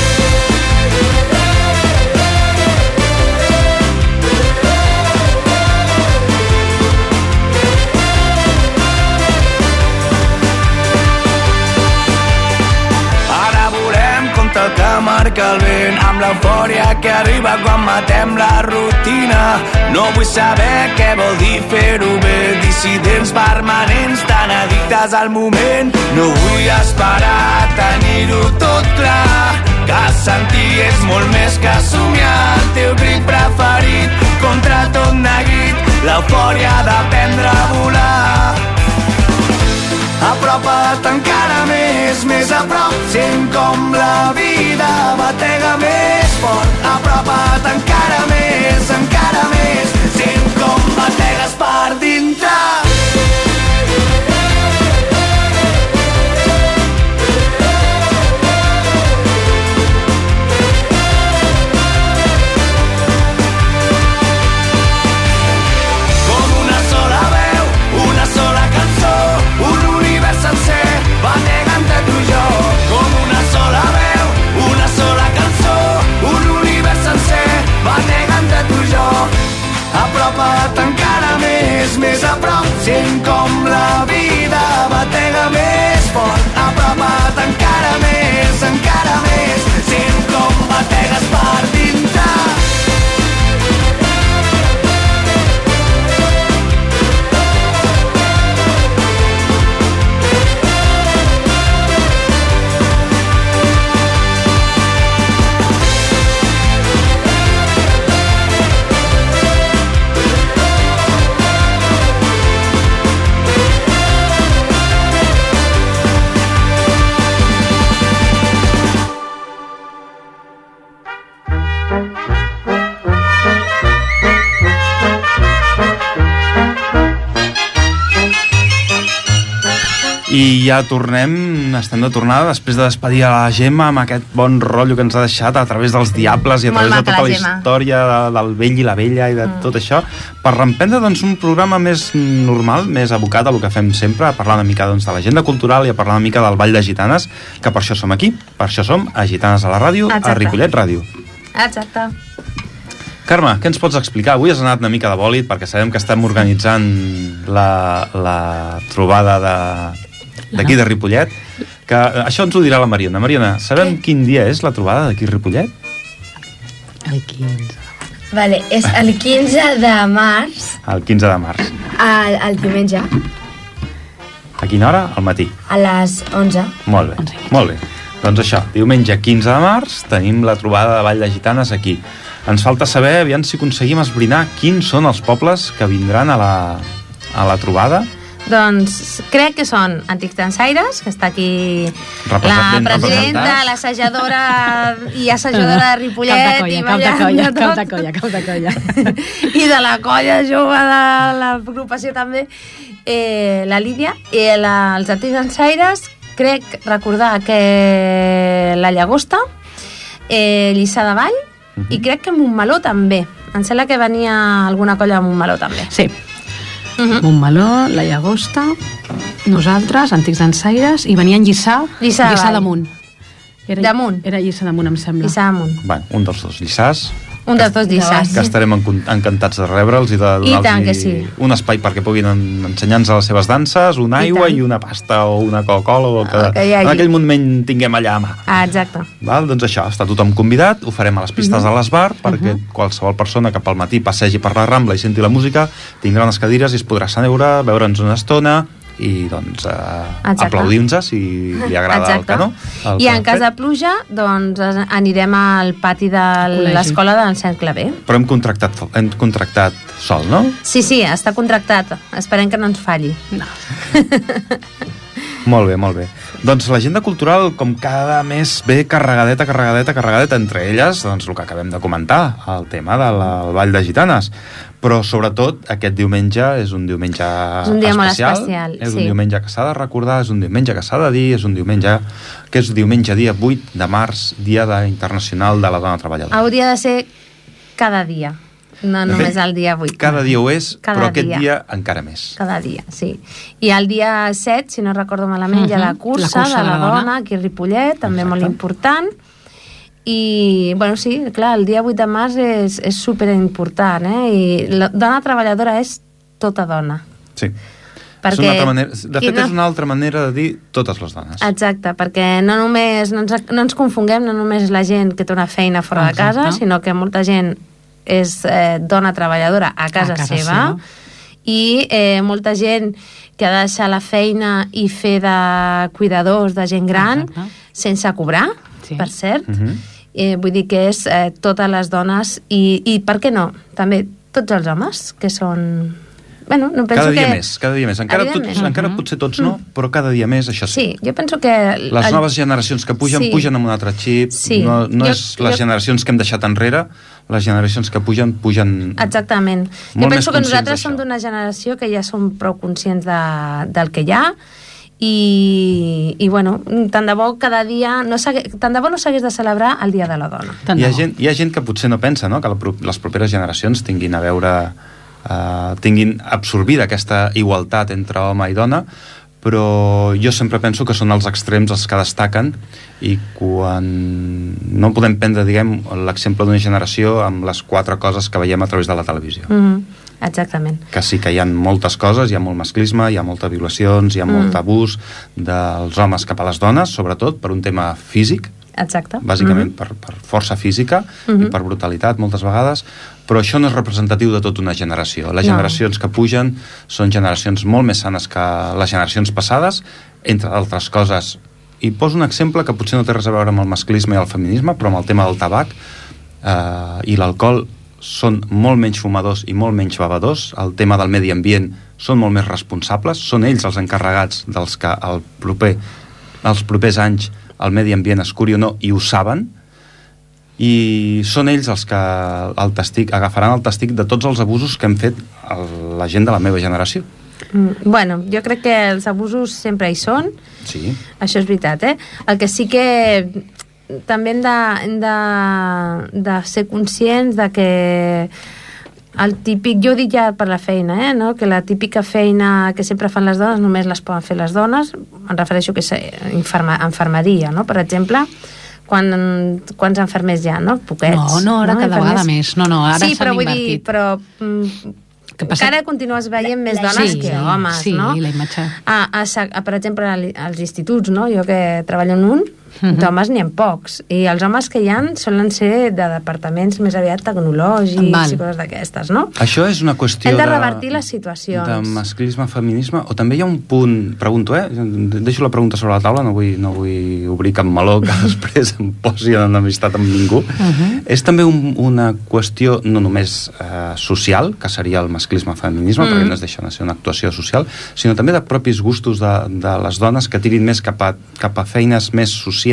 Speaker 6: El que marca el vent, amb l'eufòria que arriba quan matem la rutina. No vull saber què vol dir fer-ho bé, dissidents permanents tan addictes al moment. No vull esperar tenir-ho tot clar, que sentir és molt més que somiar. El teu crit preferit contra tot neguit, l'eufòria d'aprendre a volar. Apropa't encara més, més a prop, sent com la vida batega més fort. Apropa't encara més, encara més, sent com bategues per dintre. Com una sola veu, una sola cançó, un univers sencer, bategant de tu i jo, com una sola veu, una sola
Speaker 1: I ja tornem, estem de tornada després de despedir a la Gemma amb aquest bon rotllo que ens ha deixat a través dels Diables i a
Speaker 4: Molt
Speaker 1: través de
Speaker 4: maca,
Speaker 1: tota
Speaker 4: la
Speaker 1: la
Speaker 4: Gemma.
Speaker 1: història de, del vell i la vella i de mm. tot això, per reemprendre doncs, un programa més normal, més abocat a el que fem sempre, a parlar una mica doncs, de l'agenda cultural i a parlar una mica del Ball de Gitanes, que per això som aquí, per això som a Gitanes a la ràdio,
Speaker 4: Exacte.
Speaker 1: a Ripollet Ràdio.
Speaker 4: Exacte.
Speaker 1: Carme, què ens pots explicar? Avui has anat una mica de bòlit perquè sabem que estem organitzant la, la trobada de d'aquí de Ripollet, que això ens ho dirà la Mariona. Mariona, sabem quin dia és la trobada d'aquí a Ripollet?
Speaker 3: El quinze.
Speaker 5: Vale, és el quinze de març,
Speaker 1: El quinze de març.
Speaker 5: el, el diumenge,
Speaker 1: A quina hora? Al matí.
Speaker 5: a les onze.
Speaker 1: Molt bé, molt bé. Doncs això, diumenge quinze de març tenim la trobada de Ball de Gitanes aquí. Ens falta saber, aviam si aconseguim esbrinar quins són els pobles que vindran a la, a la trobada.
Speaker 4: Doncs crec que són Antics Dansaires, que està aquí
Speaker 1: Represent-
Speaker 4: la
Speaker 1: ben
Speaker 4: presidenta,
Speaker 1: representats.
Speaker 4: l'assajadora i assajadora de Ripollet.
Speaker 3: Cap de colla,
Speaker 4: i
Speaker 3: cap de
Speaker 4: ballant
Speaker 3: colla,
Speaker 4: tot.
Speaker 3: cap de colla, cap de colla.
Speaker 4: I de la colla jove de l'agrupació també, eh, la Lídia. I la, els Antics Dansaires, crec recordar que la Llagosta, eh, Lliçà de Vall,
Speaker 1: Mhm.
Speaker 4: i crec que Montmeló també. Em sembla que venia alguna colla de Montmeló també.
Speaker 3: Sí.
Speaker 4: Mhm.
Speaker 3: Montmeló, la Llagosta, nosaltres, Antics Dansaires, i venien Lliçà,
Speaker 4: Lliçà de Vall.
Speaker 3: damunt. Era,
Speaker 4: Damunt.
Speaker 3: Era Lliçà damunt, em sembla.
Speaker 4: Lliçà amunt.
Speaker 1: Bueno, un dels dos lliçàs,
Speaker 4: Un dels dos lliçàs.
Speaker 1: que estarem encon- encantats de rebre'ls i de
Speaker 4: I tant
Speaker 1: donar-los
Speaker 4: que sí.
Speaker 1: un espai perquè puguin en- ensenyar-nos les seves danses, una
Speaker 4: I
Speaker 1: aigua
Speaker 4: tant.
Speaker 1: i una pasta o una Coca-Cola o el que,
Speaker 4: El que hi hagi.
Speaker 1: en aquell moment tinguem allà a mà.
Speaker 4: Ah, exacte.
Speaker 1: Val? Doncs això, està tothom convidat, ho farem a les pistes
Speaker 4: Mhm.
Speaker 1: de l'Esbar perquè qualsevol persona que pel matí passegi per la Rambla i senti la música tindrà unes cadires i es podrà seure, veure'ns una estona i doncs eh,
Speaker 4: Exacte.
Speaker 1: aplaudir-nos si li agrada
Speaker 4: Exacte.
Speaker 1: el que no. El
Speaker 4: I
Speaker 1: que
Speaker 4: en
Speaker 1: hem
Speaker 4: cas
Speaker 1: fet.
Speaker 4: de pluja, doncs eh, anirem al pati de
Speaker 3: Col·legi.
Speaker 4: l'escola del Sant Claver.
Speaker 1: Però hem contractat, hem contractat sol, no?
Speaker 4: Sí, sí, està contractat. Esperem que no ens falli.
Speaker 3: No.
Speaker 1: Molt bé, molt bé. Doncs l'agenda cultural, com cada mes, ve carregadeta, carregadeta, carregadeta, entre elles, doncs el que acabem de comentar, el tema del Ball de Gitanes. Però, sobretot, aquest diumenge és un diumenge
Speaker 4: És un dia
Speaker 1: especial.
Speaker 4: molt especial,
Speaker 1: És
Speaker 4: sí.
Speaker 1: un diumenge que s'ha de recordar, és un diumenge que s'ha de dir, és un diumenge que és diumenge dia vuit de març, dia de, internacional de la dona treballadora.
Speaker 4: Hauria de ser cada dia, no
Speaker 1: De
Speaker 4: només
Speaker 1: fet,
Speaker 4: el dia vuit.
Speaker 1: Cada dia ho és,
Speaker 4: Cada
Speaker 1: però aquest
Speaker 4: dia.
Speaker 1: dia encara més.
Speaker 4: Cada dia, sí. I el dia set, si no recordo malament, hi ha la
Speaker 3: Mhm,
Speaker 4: cursa,
Speaker 3: la cursa
Speaker 4: de la dona, aquí a Ripollet, també
Speaker 1: Exacte.
Speaker 4: molt important. I, bueno, sí, clar, el dia vuit de març és, és superimportant, eh? I la dona treballadora és tota dona.
Speaker 1: Sí.
Speaker 4: Perquè
Speaker 1: és una altra manera, de
Speaker 4: qui
Speaker 1: fet,
Speaker 4: no-
Speaker 1: és una altra manera de dir totes les dones.
Speaker 4: Exacte, perquè no només, no ens, no ens confonguem, no només la gent que té una feina fora de casa,
Speaker 3: Exacte.
Speaker 4: sinó que molta gent és eh, dona treballadora a casa,
Speaker 3: A casa
Speaker 4: seva,
Speaker 3: seva.
Speaker 4: i eh, molta gent que ha de deixar la feina i fer de cuidadors de gent gran
Speaker 3: Exacte.
Speaker 4: sense cobrar,
Speaker 3: Sí.
Speaker 4: per cert.
Speaker 1: Mhm.
Speaker 4: eh, vull dir que és eh, totes les dones i, i per què no? També tots els homes, que són... Bueno, no penso
Speaker 1: Cada dia
Speaker 4: que...
Speaker 1: més, cada dia més. Encara, tots,
Speaker 4: Evidentment.
Speaker 1: encara potser tots no, però cada dia més, això sí.
Speaker 4: Sí, jo penso que...
Speaker 1: Les
Speaker 4: el-
Speaker 1: noves generacions que pugen,
Speaker 4: Sí.
Speaker 1: pugen amb un altre xip.
Speaker 4: Sí.
Speaker 1: No, no
Speaker 4: Jo-
Speaker 1: és les
Speaker 4: jo-
Speaker 1: generacions que hem deixat enrere, les generacions que pugen, pugen...
Speaker 4: Exactament. Jo
Speaker 1: Molt més
Speaker 4: penso que
Speaker 1: conscients
Speaker 4: nosaltres
Speaker 1: d'això.
Speaker 4: som d'una generació que ja som prou conscients de, del que hi ha i, i bueno, tant de bo cada dia no s'hagués- tant de bo no s'hagués de celebrar el Dia de la Dona.
Speaker 3: Tant
Speaker 1: Hi ha,
Speaker 3: de bo.
Speaker 1: gent, hi ha gent que potser no pensa, no?, que la, pro- les properes generacions tinguin a veure... Uh, tinguin absorbida aquesta igualtat entre home i dona, però jo sempre penso que són els extrems els que destaquen i quan no podem prendre, diguem, l'exemple d'una generació amb les quatre coses que veiem a través de la televisió.
Speaker 4: Mm -hmm. Exactament.
Speaker 1: Que sí que hi ha moltes coses, hi ha molt masclisme, hi ha moltes violacions, hi ha molt
Speaker 4: Mm.
Speaker 1: abús dels homes cap a les dones, sobretot per un tema físic,
Speaker 4: Exacte.
Speaker 1: bàsicament
Speaker 4: Mhm.
Speaker 1: per, per força física i
Speaker 4: Mhm.
Speaker 1: per brutalitat moltes vegades, però això no és representatiu de tota una generació. Les
Speaker 4: No.
Speaker 1: generacions que pugen són generacions molt més sanes que les generacions passades, entre altres coses. I poso un exemple que potser no té res a veure amb el masclisme i el feminisme, però amb el tema del tabac eh, i l'alcohol. Són molt menys fumadors i molt menys bevedors. El tema del medi ambient són molt més responsables, són ells els encarregats dels que el proper, els propers anys el medi ambient es curi o no, i ho saben, i són ells els que el testic, agafaran el testic de tots els abusos que hem fet el, la gent de la meva generació.
Speaker 4: Mm, bueno, jo crec que els abusos sempre hi són.
Speaker 1: Sí.
Speaker 4: Això és veritat, eh? El que sí que també hem de, hem de, de ser conscients de que el típic, jo ho dic ja per la feina, eh, no? Que la típica feina que sempre fan les dones només les poden fer les dones, em refereixo que és inferma, infermeria, no? Per exemple, quan, quants infermers hi ha, no? Poquets.
Speaker 3: No, no, ara no? cada
Speaker 4: Infermers.
Speaker 3: vegada més. No, no, ara
Speaker 4: sí,
Speaker 3: s'han
Speaker 4: però vull
Speaker 3: invertit.
Speaker 4: dir, però mm,
Speaker 3: Que passa...
Speaker 4: encara continues veient més
Speaker 5: La-
Speaker 4: dones
Speaker 3: sí,
Speaker 4: que homes,
Speaker 3: sí,
Speaker 4: no?
Speaker 3: Sí, la imatge...
Speaker 4: A, a, a, per exemple, als instituts, no? Jo que treballo en un,
Speaker 3: Mhm.
Speaker 4: d'homes n'hi ha pocs. I els homes que hi ha solen ser de departaments més aviat tecnològics
Speaker 3: Val.
Speaker 4: i coses d'aquestes, no?
Speaker 1: Això és una qüestió
Speaker 4: Hem de revertir les situacions.
Speaker 1: de masclisme, feminisme, o també hi ha un punt, pregunto, eh? Deixo la pregunta sobre la taula, no vull, no vull obrir cap meló que després em posi en amistat amb ningú.
Speaker 3: Uh-huh.
Speaker 1: És també un, una qüestió no només eh, social, que seria el masclisme-feminisme, mm. perquè no es deixa de ser una actuació social, sinó també de propis gustos de, de les dones que tirin més cap a, cap a feines més socials,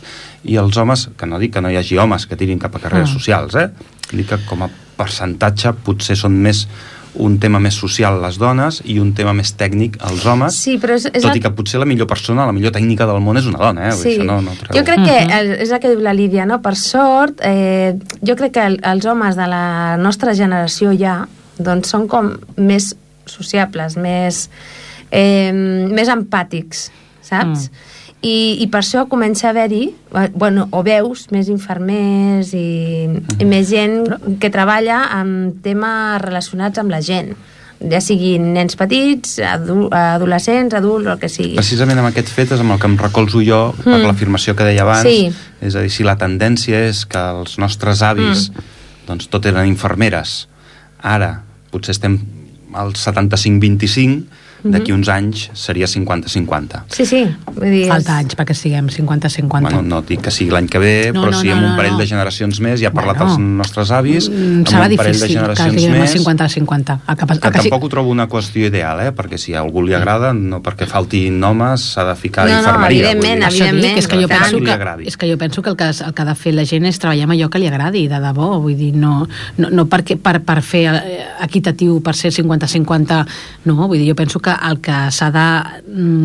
Speaker 1: i els homes, que no dic que no hi hagi homes que tirin cap a carreres
Speaker 3: Mm.
Speaker 1: socials, eh? Dic que com a percentatge potser són més un tema més social les dones i un tema més tècnic els homes,
Speaker 4: Sí, però és, és
Speaker 1: tot
Speaker 4: el-
Speaker 1: i que potser la millor persona, la millor tècnica del món és una dona, eh? Vull dir,
Speaker 4: Sí,
Speaker 1: això no, no treu...
Speaker 4: jo crec que
Speaker 3: Mhm.
Speaker 4: el, és el que diu la Lídia, no? Per sort, eh, jo crec que el, els homes de la nostra generació ja doncs són com més sociables, més, eh, més empàtics, saps? Mm. I, i per això comença a haver-hi, eh, bueno, o veus més infermers i, i més gent que treballa amb temes relacionats amb la gent, ja siguin nens petits, adu adolescents, adults, el que sigui.
Speaker 1: Precisament amb aquest fet és amb el que em recolzo jo per
Speaker 4: Mm.
Speaker 1: l'afirmació que deia abans,
Speaker 4: Sí.
Speaker 1: és a dir, si la tendència és que els nostres avis
Speaker 4: Mm.
Speaker 1: doncs tot eren infermeres, ara potser estem al setanta-cinc vint-i-cinc, d'aquí uns anys seria cinquanta cinquanta.
Speaker 4: Sí, sí. Vull dir,
Speaker 3: Falta anys perquè siguem cinquanta cinquanta.
Speaker 1: Bueno, no dic que sigui l'any que ve,
Speaker 3: No,
Speaker 1: però
Speaker 3: no,
Speaker 1: sí
Speaker 3: no,
Speaker 1: amb un
Speaker 3: no,
Speaker 1: parell
Speaker 3: no.
Speaker 1: de generacions més, ja ha parlat
Speaker 3: Bueno,
Speaker 1: els nostres avis,
Speaker 3: Mm,
Speaker 1: amb
Speaker 3: serà
Speaker 1: un parell de
Speaker 3: difícil que
Speaker 1: generacions
Speaker 3: arribem a
Speaker 1: més,
Speaker 3: cinquanta cinquanta. El que, passa-
Speaker 1: que
Speaker 3: el que sí-
Speaker 1: tampoc ho trobo una qüestió ideal, eh? Perquè si a algú li agrada, no perquè faltin homes, s'ha de ficar
Speaker 4: No, no,
Speaker 1: infermeria.
Speaker 4: evidentment,
Speaker 1: vull dir.
Speaker 3: Això dic, és que jo
Speaker 4: tant.
Speaker 3: penso
Speaker 1: li
Speaker 3: que,
Speaker 1: agradi.
Speaker 3: és que jo penso que el que, el que ha de fer la gent és treballar amb allò que li agradi, de debò, vull dir, no, no, no perquè, per, per fer eh, equitatiu, per ser cinquanta cinquanta, no, vull dir, jo penso que el que s'ha de mm,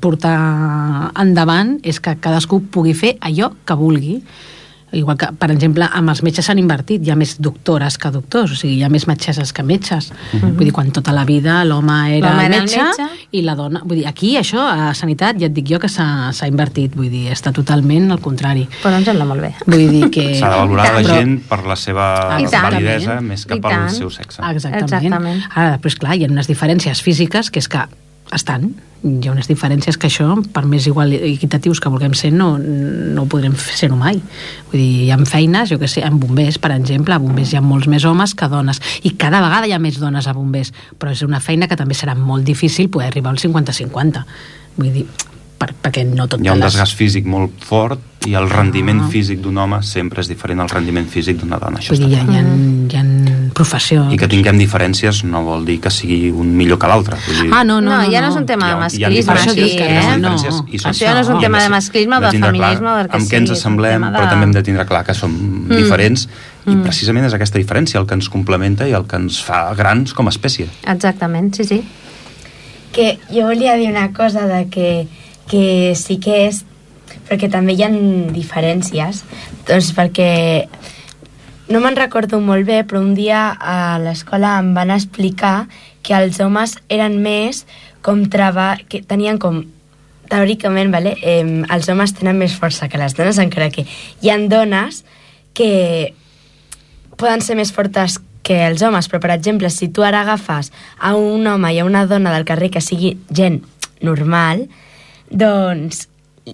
Speaker 3: portar endavant és que cadascú pugui fer allò que vulgui. Igual que, per exemple, amb els metges s'han invertit, hi ha més doctores que doctors, o sigui, hi ha més metgesses que metges. Mm-hmm. Vull dir, quan tota la vida l'home era,
Speaker 4: L'home
Speaker 3: el
Speaker 4: era el
Speaker 3: metge,
Speaker 4: metge.
Speaker 3: i la dona... Vull dir, aquí això, a Sanitat, ja et dic jo que s'ha s'ha invertit, vull dir, està totalment al contrari.
Speaker 4: Però em sembla molt bé.
Speaker 3: Vull dir que...
Speaker 1: S'ha de valorar la
Speaker 3: Però-
Speaker 1: gent per la seva
Speaker 4: I tant.
Speaker 1: validesa més que
Speaker 4: I
Speaker 1: pel
Speaker 4: tant.
Speaker 1: seu sexe.
Speaker 3: Exactament.
Speaker 4: Exactament.
Speaker 3: Ara, després, clar, hi ha unes diferències físiques que és que estan. Hi ha unes diferències que això, per més igual equitatius que vulguem ser, no, no ho podrem ser-ho mai. Vull dir, hi ha feines, jo que sé, en bombers, per exemple, a bombers hi ha molts més homes que dones, i cada vegada hi ha més dones a bombers, però és una feina que també serà molt difícil poder arribar al cinquanta cinquanta. Vull dir, per, perquè no tot
Speaker 1: Hi ha un
Speaker 3: les-
Speaker 1: desgast físic molt fort i el rendiment
Speaker 3: Ah.
Speaker 1: físic d'un home sempre és diferent al rendiment físic d'una dona. Això
Speaker 3: Vull
Speaker 1: està
Speaker 3: dir, hi ha,
Speaker 1: clar.
Speaker 3: hi ha, hi ha professions...
Speaker 1: I que tinguem diferències no vol dir que sigui un millor que l'altre. Vull dir,
Speaker 3: Ah, no, no,
Speaker 4: No,
Speaker 3: no,
Speaker 4: ja no
Speaker 3: no.
Speaker 4: és un tema
Speaker 1: hi
Speaker 4: de
Speaker 1: ha- hi ha
Speaker 4: masclisme,
Speaker 1: diferències,
Speaker 3: Això dic
Speaker 4: aquí,
Speaker 3: que
Speaker 1: hi ha
Speaker 4: eh?
Speaker 3: no.
Speaker 1: diferències i són-
Speaker 4: Això no és un
Speaker 1: i hem
Speaker 4: tema
Speaker 1: de
Speaker 4: de
Speaker 1: ser-
Speaker 4: masclisme o
Speaker 1: de
Speaker 4: de
Speaker 1: tindre clar
Speaker 4: feminisme o del que
Speaker 1: amb què
Speaker 4: sigui,
Speaker 1: ens
Speaker 4: és un
Speaker 1: assemblem,
Speaker 4: tema de-
Speaker 1: però també hem de tindre clar que som
Speaker 4: Mm.
Speaker 1: diferents i
Speaker 4: Mm.
Speaker 1: precisament és aquesta diferència el que ens complementa i el que ens fa grans com a espècie.
Speaker 4: Exactament, sí, sí.
Speaker 5: Que jo volia dir una cosa de que, que sí que és... Perquè també hi ha diferències. Doncs perquè... No me'n recordo molt bé, però un dia a l'escola em van explicar que els homes eren més com treba... que tenien com... Teòricament, vale? eh, els homes tenen més força que les dones, encara que hi ha dones que poden ser més fortes que els homes, però per exemple, si tu ara agafes a un home i a una dona del carrer que sigui gent normal, doncs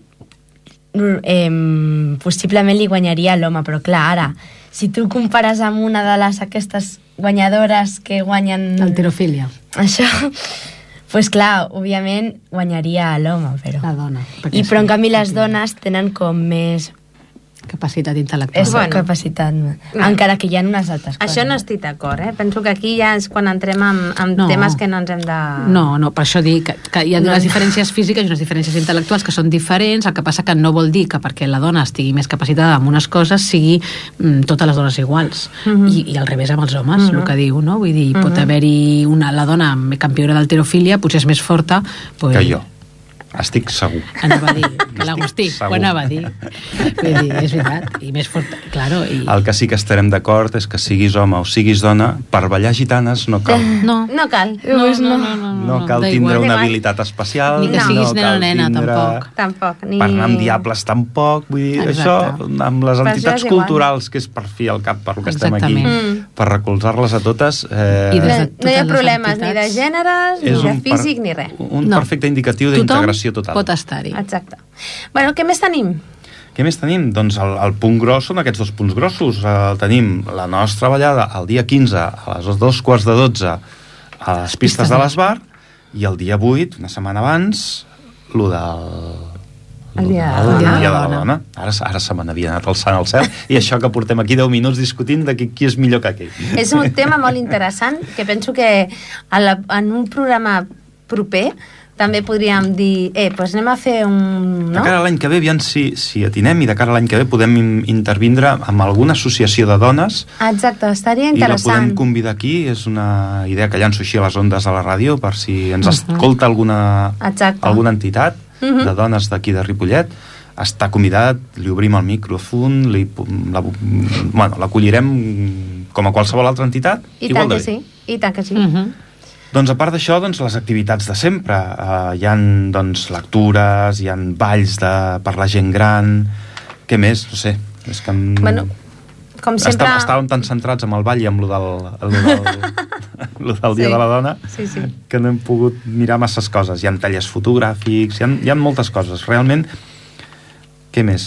Speaker 5: eh, possiblement li guanyaria l'home, però clar, ara, si tu compares amb una de les aquestes guanyadores que guanyen...
Speaker 3: L'alterofília,
Speaker 5: Això, pues clar, òbviament guanyaria l'home, però...
Speaker 3: la dona.
Speaker 5: I
Speaker 3: perquè
Speaker 5: però en
Speaker 3: sí,
Speaker 5: canvi les
Speaker 3: sí.
Speaker 5: dones tenen com més...
Speaker 3: capacitat intel·lectual.
Speaker 5: És
Speaker 4: Bueno.
Speaker 5: capacitat, encara que hi ha unes altres coses.
Speaker 4: Això no estic d'acord, eh? Penso que aquí ja és quan entrem amb, amb
Speaker 3: No.
Speaker 4: temes que no ens hem de...
Speaker 3: No, no, per això dic que, que hi ha
Speaker 4: No.
Speaker 3: unes diferències físiques i unes diferències intel·lectuals que són diferents, el que passa que no vol dir que perquè la dona estigui més capacitada en unes coses sigui mm, totes les dones iguals.
Speaker 4: Mhm.
Speaker 3: I, I al revés amb els homes,
Speaker 4: Mhm.
Speaker 3: el que diu, no? Vull dir, pot
Speaker 4: Mhm.
Speaker 3: haver-hi una, la dona campiona d'halterofília, potser és més forta... Pues,
Speaker 1: Que jo. Estic segur.
Speaker 3: Anava a dir, que l'Agustí,
Speaker 1: Estic
Speaker 3: ho
Speaker 1: segur.
Speaker 3: anava a dir. Vull dir, és veritat, i més forta, claro. I...
Speaker 1: El que sí que estarem d'acord és que siguis home o siguis dona, per ballar gitanes no cal.
Speaker 3: No,
Speaker 4: No cal.
Speaker 3: no, no, no, no,
Speaker 1: No cal
Speaker 3: da
Speaker 1: tindre
Speaker 3: igual.
Speaker 1: una
Speaker 4: igual.
Speaker 1: habilitat especial.
Speaker 3: Ni que
Speaker 1: no
Speaker 3: siguis nen o
Speaker 1: cal
Speaker 3: nena,
Speaker 1: tindre-
Speaker 3: tampoc.
Speaker 4: Tampoc. Ni...
Speaker 1: Per anar amb diables tampoc. Vull dir,
Speaker 3: Exacte.
Speaker 1: això, amb les
Speaker 4: Per això
Speaker 1: entitats
Speaker 4: és igual.
Speaker 1: culturals, que és per fi al cap per lo que estem aquí,
Speaker 3: Exactament.
Speaker 4: Mm.
Speaker 1: per recolzar-les a totes... Eh,
Speaker 3: I des de
Speaker 4: No, no hi ha
Speaker 3: totes les
Speaker 4: problemes ni de
Speaker 3: entitats.
Speaker 4: gèneres, ni
Speaker 1: és
Speaker 4: de
Speaker 1: un per-
Speaker 4: físic, ni res.
Speaker 1: Un
Speaker 3: No.
Speaker 1: perfecte indicatiu
Speaker 3: Tothom
Speaker 1: d'integració total.
Speaker 3: pot estar-hi.
Speaker 4: Exacte. Bueno, què més tenim?
Speaker 1: Què més tenim? Doncs el, el punt gros són aquests dos punts grossos. Eh, tenim la nostra ballada el dia quinze a les dos quarts de dotze a les pistes de l'Esbar i el dia vuit, una setmana abans, lo del...
Speaker 4: El dia
Speaker 1: el
Speaker 4: de la
Speaker 1: dia
Speaker 3: dona.
Speaker 1: de la dona. Ara, ara se me n'havia anat alçant al cel i això que portem aquí deu minuts discutint de qui, qui és millor que aquell.
Speaker 4: És un tema molt interessant que penso que a la, en un programa proper també podríem dir, eh, doncs anem a fer un...
Speaker 1: De
Speaker 4: No?
Speaker 1: cara a l'any que ve, aviam si, si atinem i de cara a l'any que ve podem in, intervindre amb alguna associació de dones
Speaker 4: Exacte, estaria
Speaker 1: i la podem
Speaker 4: interessant.
Speaker 1: convidar aquí. És una idea que llanço així a les ondes de la ràdio per si ens
Speaker 3: Mhm.
Speaker 1: escolta alguna,
Speaker 4: Exacte.
Speaker 1: alguna entitat
Speaker 4: Mhm.
Speaker 1: de dones d'aquí de Ripollet. Està convidat, li obrim el micròfon, li, la, bueno, l'acollirem com a qualsevol altra entitat.
Speaker 4: I
Speaker 1: igual
Speaker 4: tant
Speaker 1: de
Speaker 4: que
Speaker 1: bé.
Speaker 4: sí, i tant que sí.
Speaker 3: Uh -huh.
Speaker 1: Doncs a part d'això, doncs, les activitats de sempre. Uh, hi ha doncs, lectures, hi ha balls de, per la gent gran... Què més? No sé. És que... Em...
Speaker 4: Bueno, com sempre...
Speaker 1: Està, estàvem tan centrats amb el ball i amb lo del, lo del, lo del Dia
Speaker 4: Sí.
Speaker 1: de la Dona
Speaker 4: Sí, sí.
Speaker 1: que no hem pogut mirar masses coses. Hi ha tallers fotogràfics, hi ha, hi ha moltes coses. Realment, què més?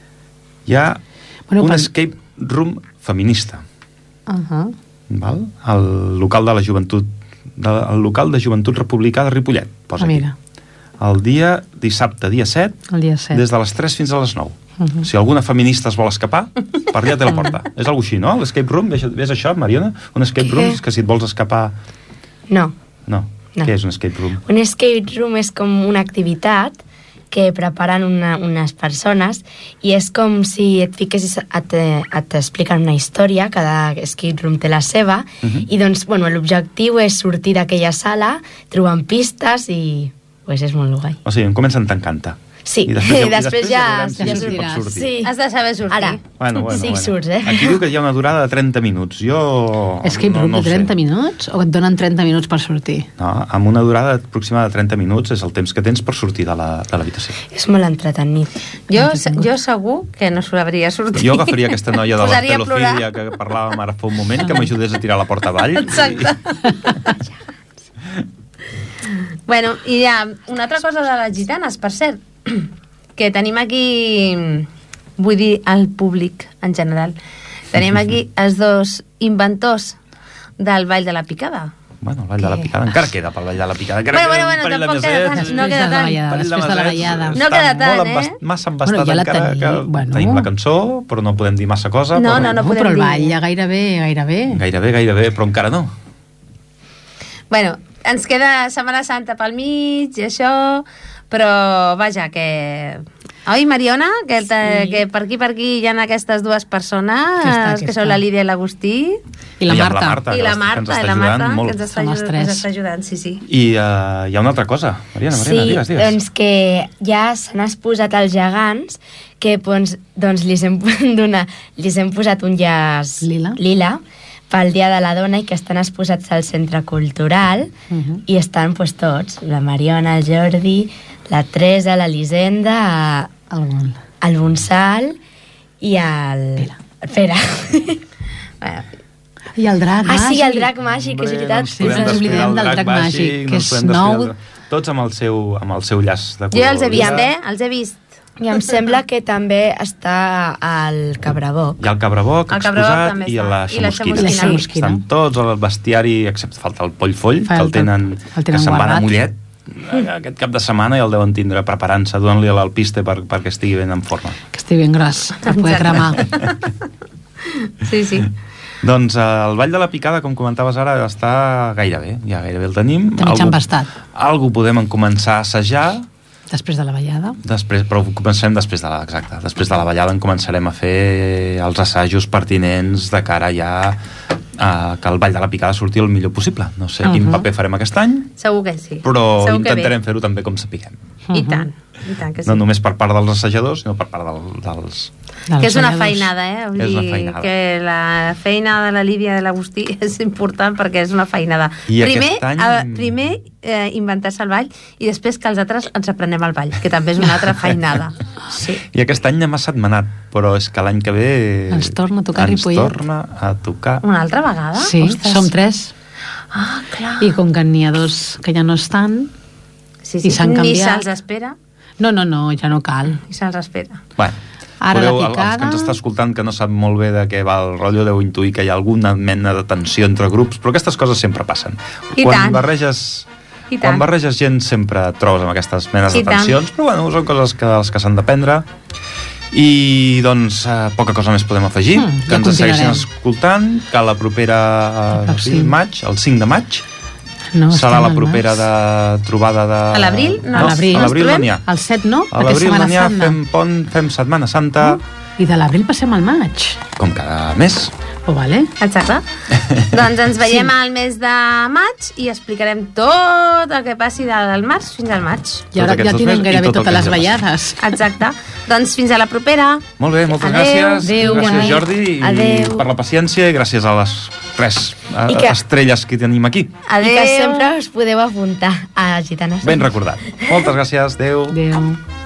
Speaker 1: Hi ha
Speaker 3: Bueno,
Speaker 1: un
Speaker 3: per-
Speaker 1: escape room feminista.
Speaker 3: Uh -huh.
Speaker 1: Val? El local de la joventut de, el local de joventut republicà de Ripollet, posa
Speaker 3: Ah,
Speaker 1: aquí.
Speaker 3: mira.
Speaker 1: El dia dissabte, dia set,
Speaker 3: El dia set.
Speaker 1: des de les tres fins a les nou.
Speaker 3: Uh -huh.
Speaker 1: Si alguna feminista es vol escapar, per allà té la porta. És algo així, no? L'escape room, ves, ves això, Mariona? Un escape
Speaker 5: Què?
Speaker 1: room és que si et vols escapar...
Speaker 5: No.
Speaker 1: No.
Speaker 5: No.
Speaker 1: Què és un escape room?
Speaker 5: Un escape room és com una activitat que preparen una, unes persones i és com si et fiquessis a te- a t'expliquen una història, cada escape room té la seva,
Speaker 1: Uh -huh.
Speaker 5: i doncs, bueno, l'objectiu és sortir d'aquella sala, trobant pistes i pues, és molt guai.
Speaker 1: O sigui, em comencen tancant-te.
Speaker 5: Sí,
Speaker 1: I després,
Speaker 5: i després ja-
Speaker 1: veurem si
Speaker 3: ja
Speaker 1: es pot
Speaker 3: sortiràs.
Speaker 1: sortir.
Speaker 5: Sí.
Speaker 4: Has de saber sortir.
Speaker 5: Ara,
Speaker 1: Bueno, bueno,
Speaker 5: sí
Speaker 1: bueno.
Speaker 5: surts, eh?
Speaker 1: Aquí diu que hi ha una durada de trenta minuts. Jo...
Speaker 3: Escape room
Speaker 1: no, no
Speaker 3: de
Speaker 1: ho sé.
Speaker 3: trenta minuts o et donen trenta minuts per sortir?
Speaker 1: No, amb una durada aproximada de trenta minuts és el temps que tens per sortir de la- de l'habitació.
Speaker 5: És molt entretenit.
Speaker 4: Jo, jo segur que no sabria sortir.
Speaker 1: Jo agafaria aquesta noia de la
Speaker 4: Posaria a
Speaker 1: telofília
Speaker 4: plorar.
Speaker 1: que parlàvem ara fa un moment, que m'ajudés a tirar la porta avall.
Speaker 4: Exacte. Bueno, i hi ha una altra cosa de les gitanes, per cert, que tenim aquí, vull dir, el públic en general. Tenim aquí els dos inventors del Ball de la Picada.
Speaker 1: Bueno, el Ball de la Picada. Encara queda pel Ball de la Picada. Encara
Speaker 4: Bueno,
Speaker 1: queda
Speaker 4: bueno,
Speaker 1: un parell
Speaker 4: tampoc
Speaker 1: de
Speaker 4: queda
Speaker 1: mesets.
Speaker 4: tant, no
Speaker 1: i-
Speaker 4: queda
Speaker 3: Després de la
Speaker 4: tant.
Speaker 3: ballada,
Speaker 1: parell de
Speaker 3: després de la
Speaker 1: mesets.
Speaker 3: ballada.
Speaker 4: No
Speaker 1: Està
Speaker 4: queda tant,
Speaker 1: molt
Speaker 4: eh?
Speaker 1: embast- massa embastat
Speaker 3: Bueno, ja la
Speaker 1: encara,
Speaker 3: tenim,
Speaker 1: que
Speaker 3: bueno.
Speaker 1: tenim la cançó, però no podem dir massa cosa.
Speaker 4: No,
Speaker 1: però
Speaker 4: no, no.
Speaker 3: No,
Speaker 4: podem
Speaker 3: però el
Speaker 4: dir.
Speaker 3: ball ja gairebé, gairebé.
Speaker 1: Gairebé, gairebé, però encara no.
Speaker 4: Bueno, ens queda Setmana Santa pel mig i això, però vaja, que... Oi, Mariona? Que, sí. que per aquí per aquí hi ha aquestes dues persones,
Speaker 3: Aquí està, aquí
Speaker 4: que
Speaker 3: està.
Speaker 4: són la Lídia i l'Agustí,
Speaker 3: I la
Speaker 1: I amb
Speaker 3: Marta.
Speaker 1: la Marta.
Speaker 4: i
Speaker 1: que
Speaker 4: la
Speaker 1: ens- que ens
Speaker 4: Marta,
Speaker 1: està
Speaker 4: i la
Speaker 1: ajudant
Speaker 4: Marta,
Speaker 1: molt.
Speaker 4: que ens està,
Speaker 3: Som els
Speaker 4: ajudant,
Speaker 3: tres.
Speaker 4: ens està ajudant, sí, sí.
Speaker 1: I uh, hi ha una altra cosa. Mariana, Mariana,
Speaker 5: Sí,
Speaker 1: digues, digues.
Speaker 5: doncs que ja s'han exposat els gegants que doncs, doncs li hem, donar, li hem posat un llaç
Speaker 3: Lila.
Speaker 5: lila pel Dia de la Dona i que estan exposats al Centre Cultural
Speaker 3: Uh -huh.
Speaker 5: i estan doncs, tots, la Mariona, el Jordi, la Teresa, l'Elisenda,
Speaker 3: Algun.
Speaker 5: el Bonsal i el...
Speaker 3: Pere.
Speaker 5: el Pere.
Speaker 4: Bueno,
Speaker 3: I el drac
Speaker 5: ah, sí,
Speaker 3: màgic.
Speaker 5: el drac màgic, és veritat.
Speaker 1: ens
Speaker 3: Sí,
Speaker 1: podem
Speaker 3: ens
Speaker 1: descuidar
Speaker 3: oblidem
Speaker 1: del
Speaker 3: del drac màgic, que
Speaker 1: no ens
Speaker 3: és
Speaker 1: podem
Speaker 3: nou.
Speaker 1: descuidar. Tots amb el seu, amb el seu llaç de
Speaker 4: jo
Speaker 1: color
Speaker 4: els he vist,
Speaker 1: lila.
Speaker 4: eh? Els he vist.
Speaker 5: I em sembla que també està al Cabraboc.
Speaker 1: Hi ha el cabraboc
Speaker 4: El cabraboc
Speaker 1: exposat
Speaker 4: també
Speaker 1: i
Speaker 4: està.
Speaker 1: la
Speaker 4: I la
Speaker 1: xamusquina.
Speaker 3: La xamusquina.
Speaker 1: Estan tots al bestiari, excepte falta el poll foll, que
Speaker 3: Falta-
Speaker 1: el tenen,
Speaker 3: el tenen
Speaker 1: que se'n van a
Speaker 3: guardat.
Speaker 1: Mollet, aquest cap de setmana i el deuen tindre preparant-se, donant-li a l'alpiste per, perquè estigui ben en forma.
Speaker 3: Que estigui ben gros, per poder cremar.
Speaker 4: Sí, sí.
Speaker 1: Doncs el Ball de la Picada, com comentaves ara, està gairebé, ja gairebé el tenim.
Speaker 3: De mig empastat.
Speaker 1: Algú podem començar a assajar.
Speaker 3: Després de la ballada.
Speaker 1: Després, però comencem després de la, exacte, després de la ballada en començarem a fer els assajos pertinents de cara ja a que el Ball de la Picada surti el millor possible. No sé uh -huh. quin paper farem aquest any,
Speaker 4: segur que sí.
Speaker 1: però
Speaker 4: segur
Speaker 1: intentarem fer-ho també com sapiguem.
Speaker 4: Uh -huh. I tant, i tant que sí.
Speaker 1: No només per part dels assajadors, sinó per part del, dels...
Speaker 4: Que és una feinada, eh? Vull
Speaker 1: és una
Speaker 4: dir
Speaker 1: feinada.
Speaker 4: que la feina de la Lídia i de l'Agustí és important perquè és una feinada.
Speaker 1: I
Speaker 4: primer,
Speaker 1: any...
Speaker 4: eh, primer eh, inventar-se el ball i després que els altres ens aprenem el ball, que també és una altra feinada. Sí.
Speaker 1: I aquest any anem a setmanat, però és que l'any que ve...
Speaker 3: Ens torna a tocar
Speaker 1: ens
Speaker 3: Ripollet.
Speaker 1: Ens torna a tocar...
Speaker 4: Una altra vegada?
Speaker 3: Sí,
Speaker 4: Ostres.
Speaker 3: som tres.
Speaker 4: Ah, clar.
Speaker 3: I com que n'hi ha dos que ja no estan,
Speaker 4: sí, sí.
Speaker 3: i s'han
Speaker 4: Ni
Speaker 3: canviat...
Speaker 4: se'ls espera.
Speaker 3: No, no, no, ja no cal.
Speaker 4: Ni se'ls espera.
Speaker 1: Bueno,
Speaker 3: Ara
Speaker 1: podeu,
Speaker 3: la picada...
Speaker 1: els que ens està escoltant que no sap molt bé de què va el rotllo, deu intuir que hi ha alguna mena de tensió entre grups, però aquestes coses sempre passen.
Speaker 4: I
Speaker 1: quan
Speaker 4: tant.
Speaker 1: barreges
Speaker 4: I
Speaker 1: quan
Speaker 4: tant.
Speaker 1: barreges gent sempre et trobes amb aquestes menes
Speaker 4: I
Speaker 1: de tensions, però bueno, són coses que, les que s'han d'aprendre. I doncs eh, poca cosa més podem afegir,
Speaker 3: Mm,
Speaker 1: que
Speaker 3: ja
Speaker 1: ens segueixin
Speaker 3: continuarem.
Speaker 1: escoltant, que la propera
Speaker 3: El
Speaker 1: eh, sí, maig, el cinc de maig
Speaker 3: No,
Speaker 1: serà
Speaker 3: estem
Speaker 1: la
Speaker 3: al
Speaker 1: propera
Speaker 3: març.
Speaker 1: de trobada de...
Speaker 4: A l'abril?
Speaker 1: No,
Speaker 3: A l'abril.
Speaker 1: a l'abril no n'hi ha.
Speaker 3: El set no?
Speaker 1: A
Speaker 3: Perquè és
Speaker 1: l'abril no
Speaker 3: Setmana
Speaker 1: n'hi ha,
Speaker 3: Santa.
Speaker 1: fem pont, fem Setmana Santa,
Speaker 3: Oh, I de l'abril passem al maig.
Speaker 1: com cada mes.
Speaker 3: Oh, vale.
Speaker 4: Exacte. Doncs ens veiem sí. al mes de maig i explicarem tot el que passi del març fins al maig.
Speaker 3: I ara
Speaker 1: Tots
Speaker 3: ja
Speaker 1: aquests
Speaker 3: tenen
Speaker 1: dos mesos i
Speaker 3: gairebé
Speaker 1: tot el
Speaker 3: totes
Speaker 1: que
Speaker 3: les
Speaker 1: ens ha
Speaker 3: ballades.
Speaker 4: Exacte. Doncs fins a la propera.
Speaker 1: Molt bé, moltes
Speaker 4: Adeu.
Speaker 1: gràcies.
Speaker 3: Adeu, bona
Speaker 1: gràcies,
Speaker 3: nit.
Speaker 1: Jordi, i
Speaker 4: Adeu.
Speaker 1: per la paciència i gràcies a les tres
Speaker 5: I
Speaker 1: eh,
Speaker 5: que-
Speaker 1: estrelles que tenim aquí.
Speaker 4: Adéu.
Speaker 5: I que sempre us podeu apuntar a Gitanes.
Speaker 1: Ben recordat. Moltes gràcies, adeu.
Speaker 3: Adéu.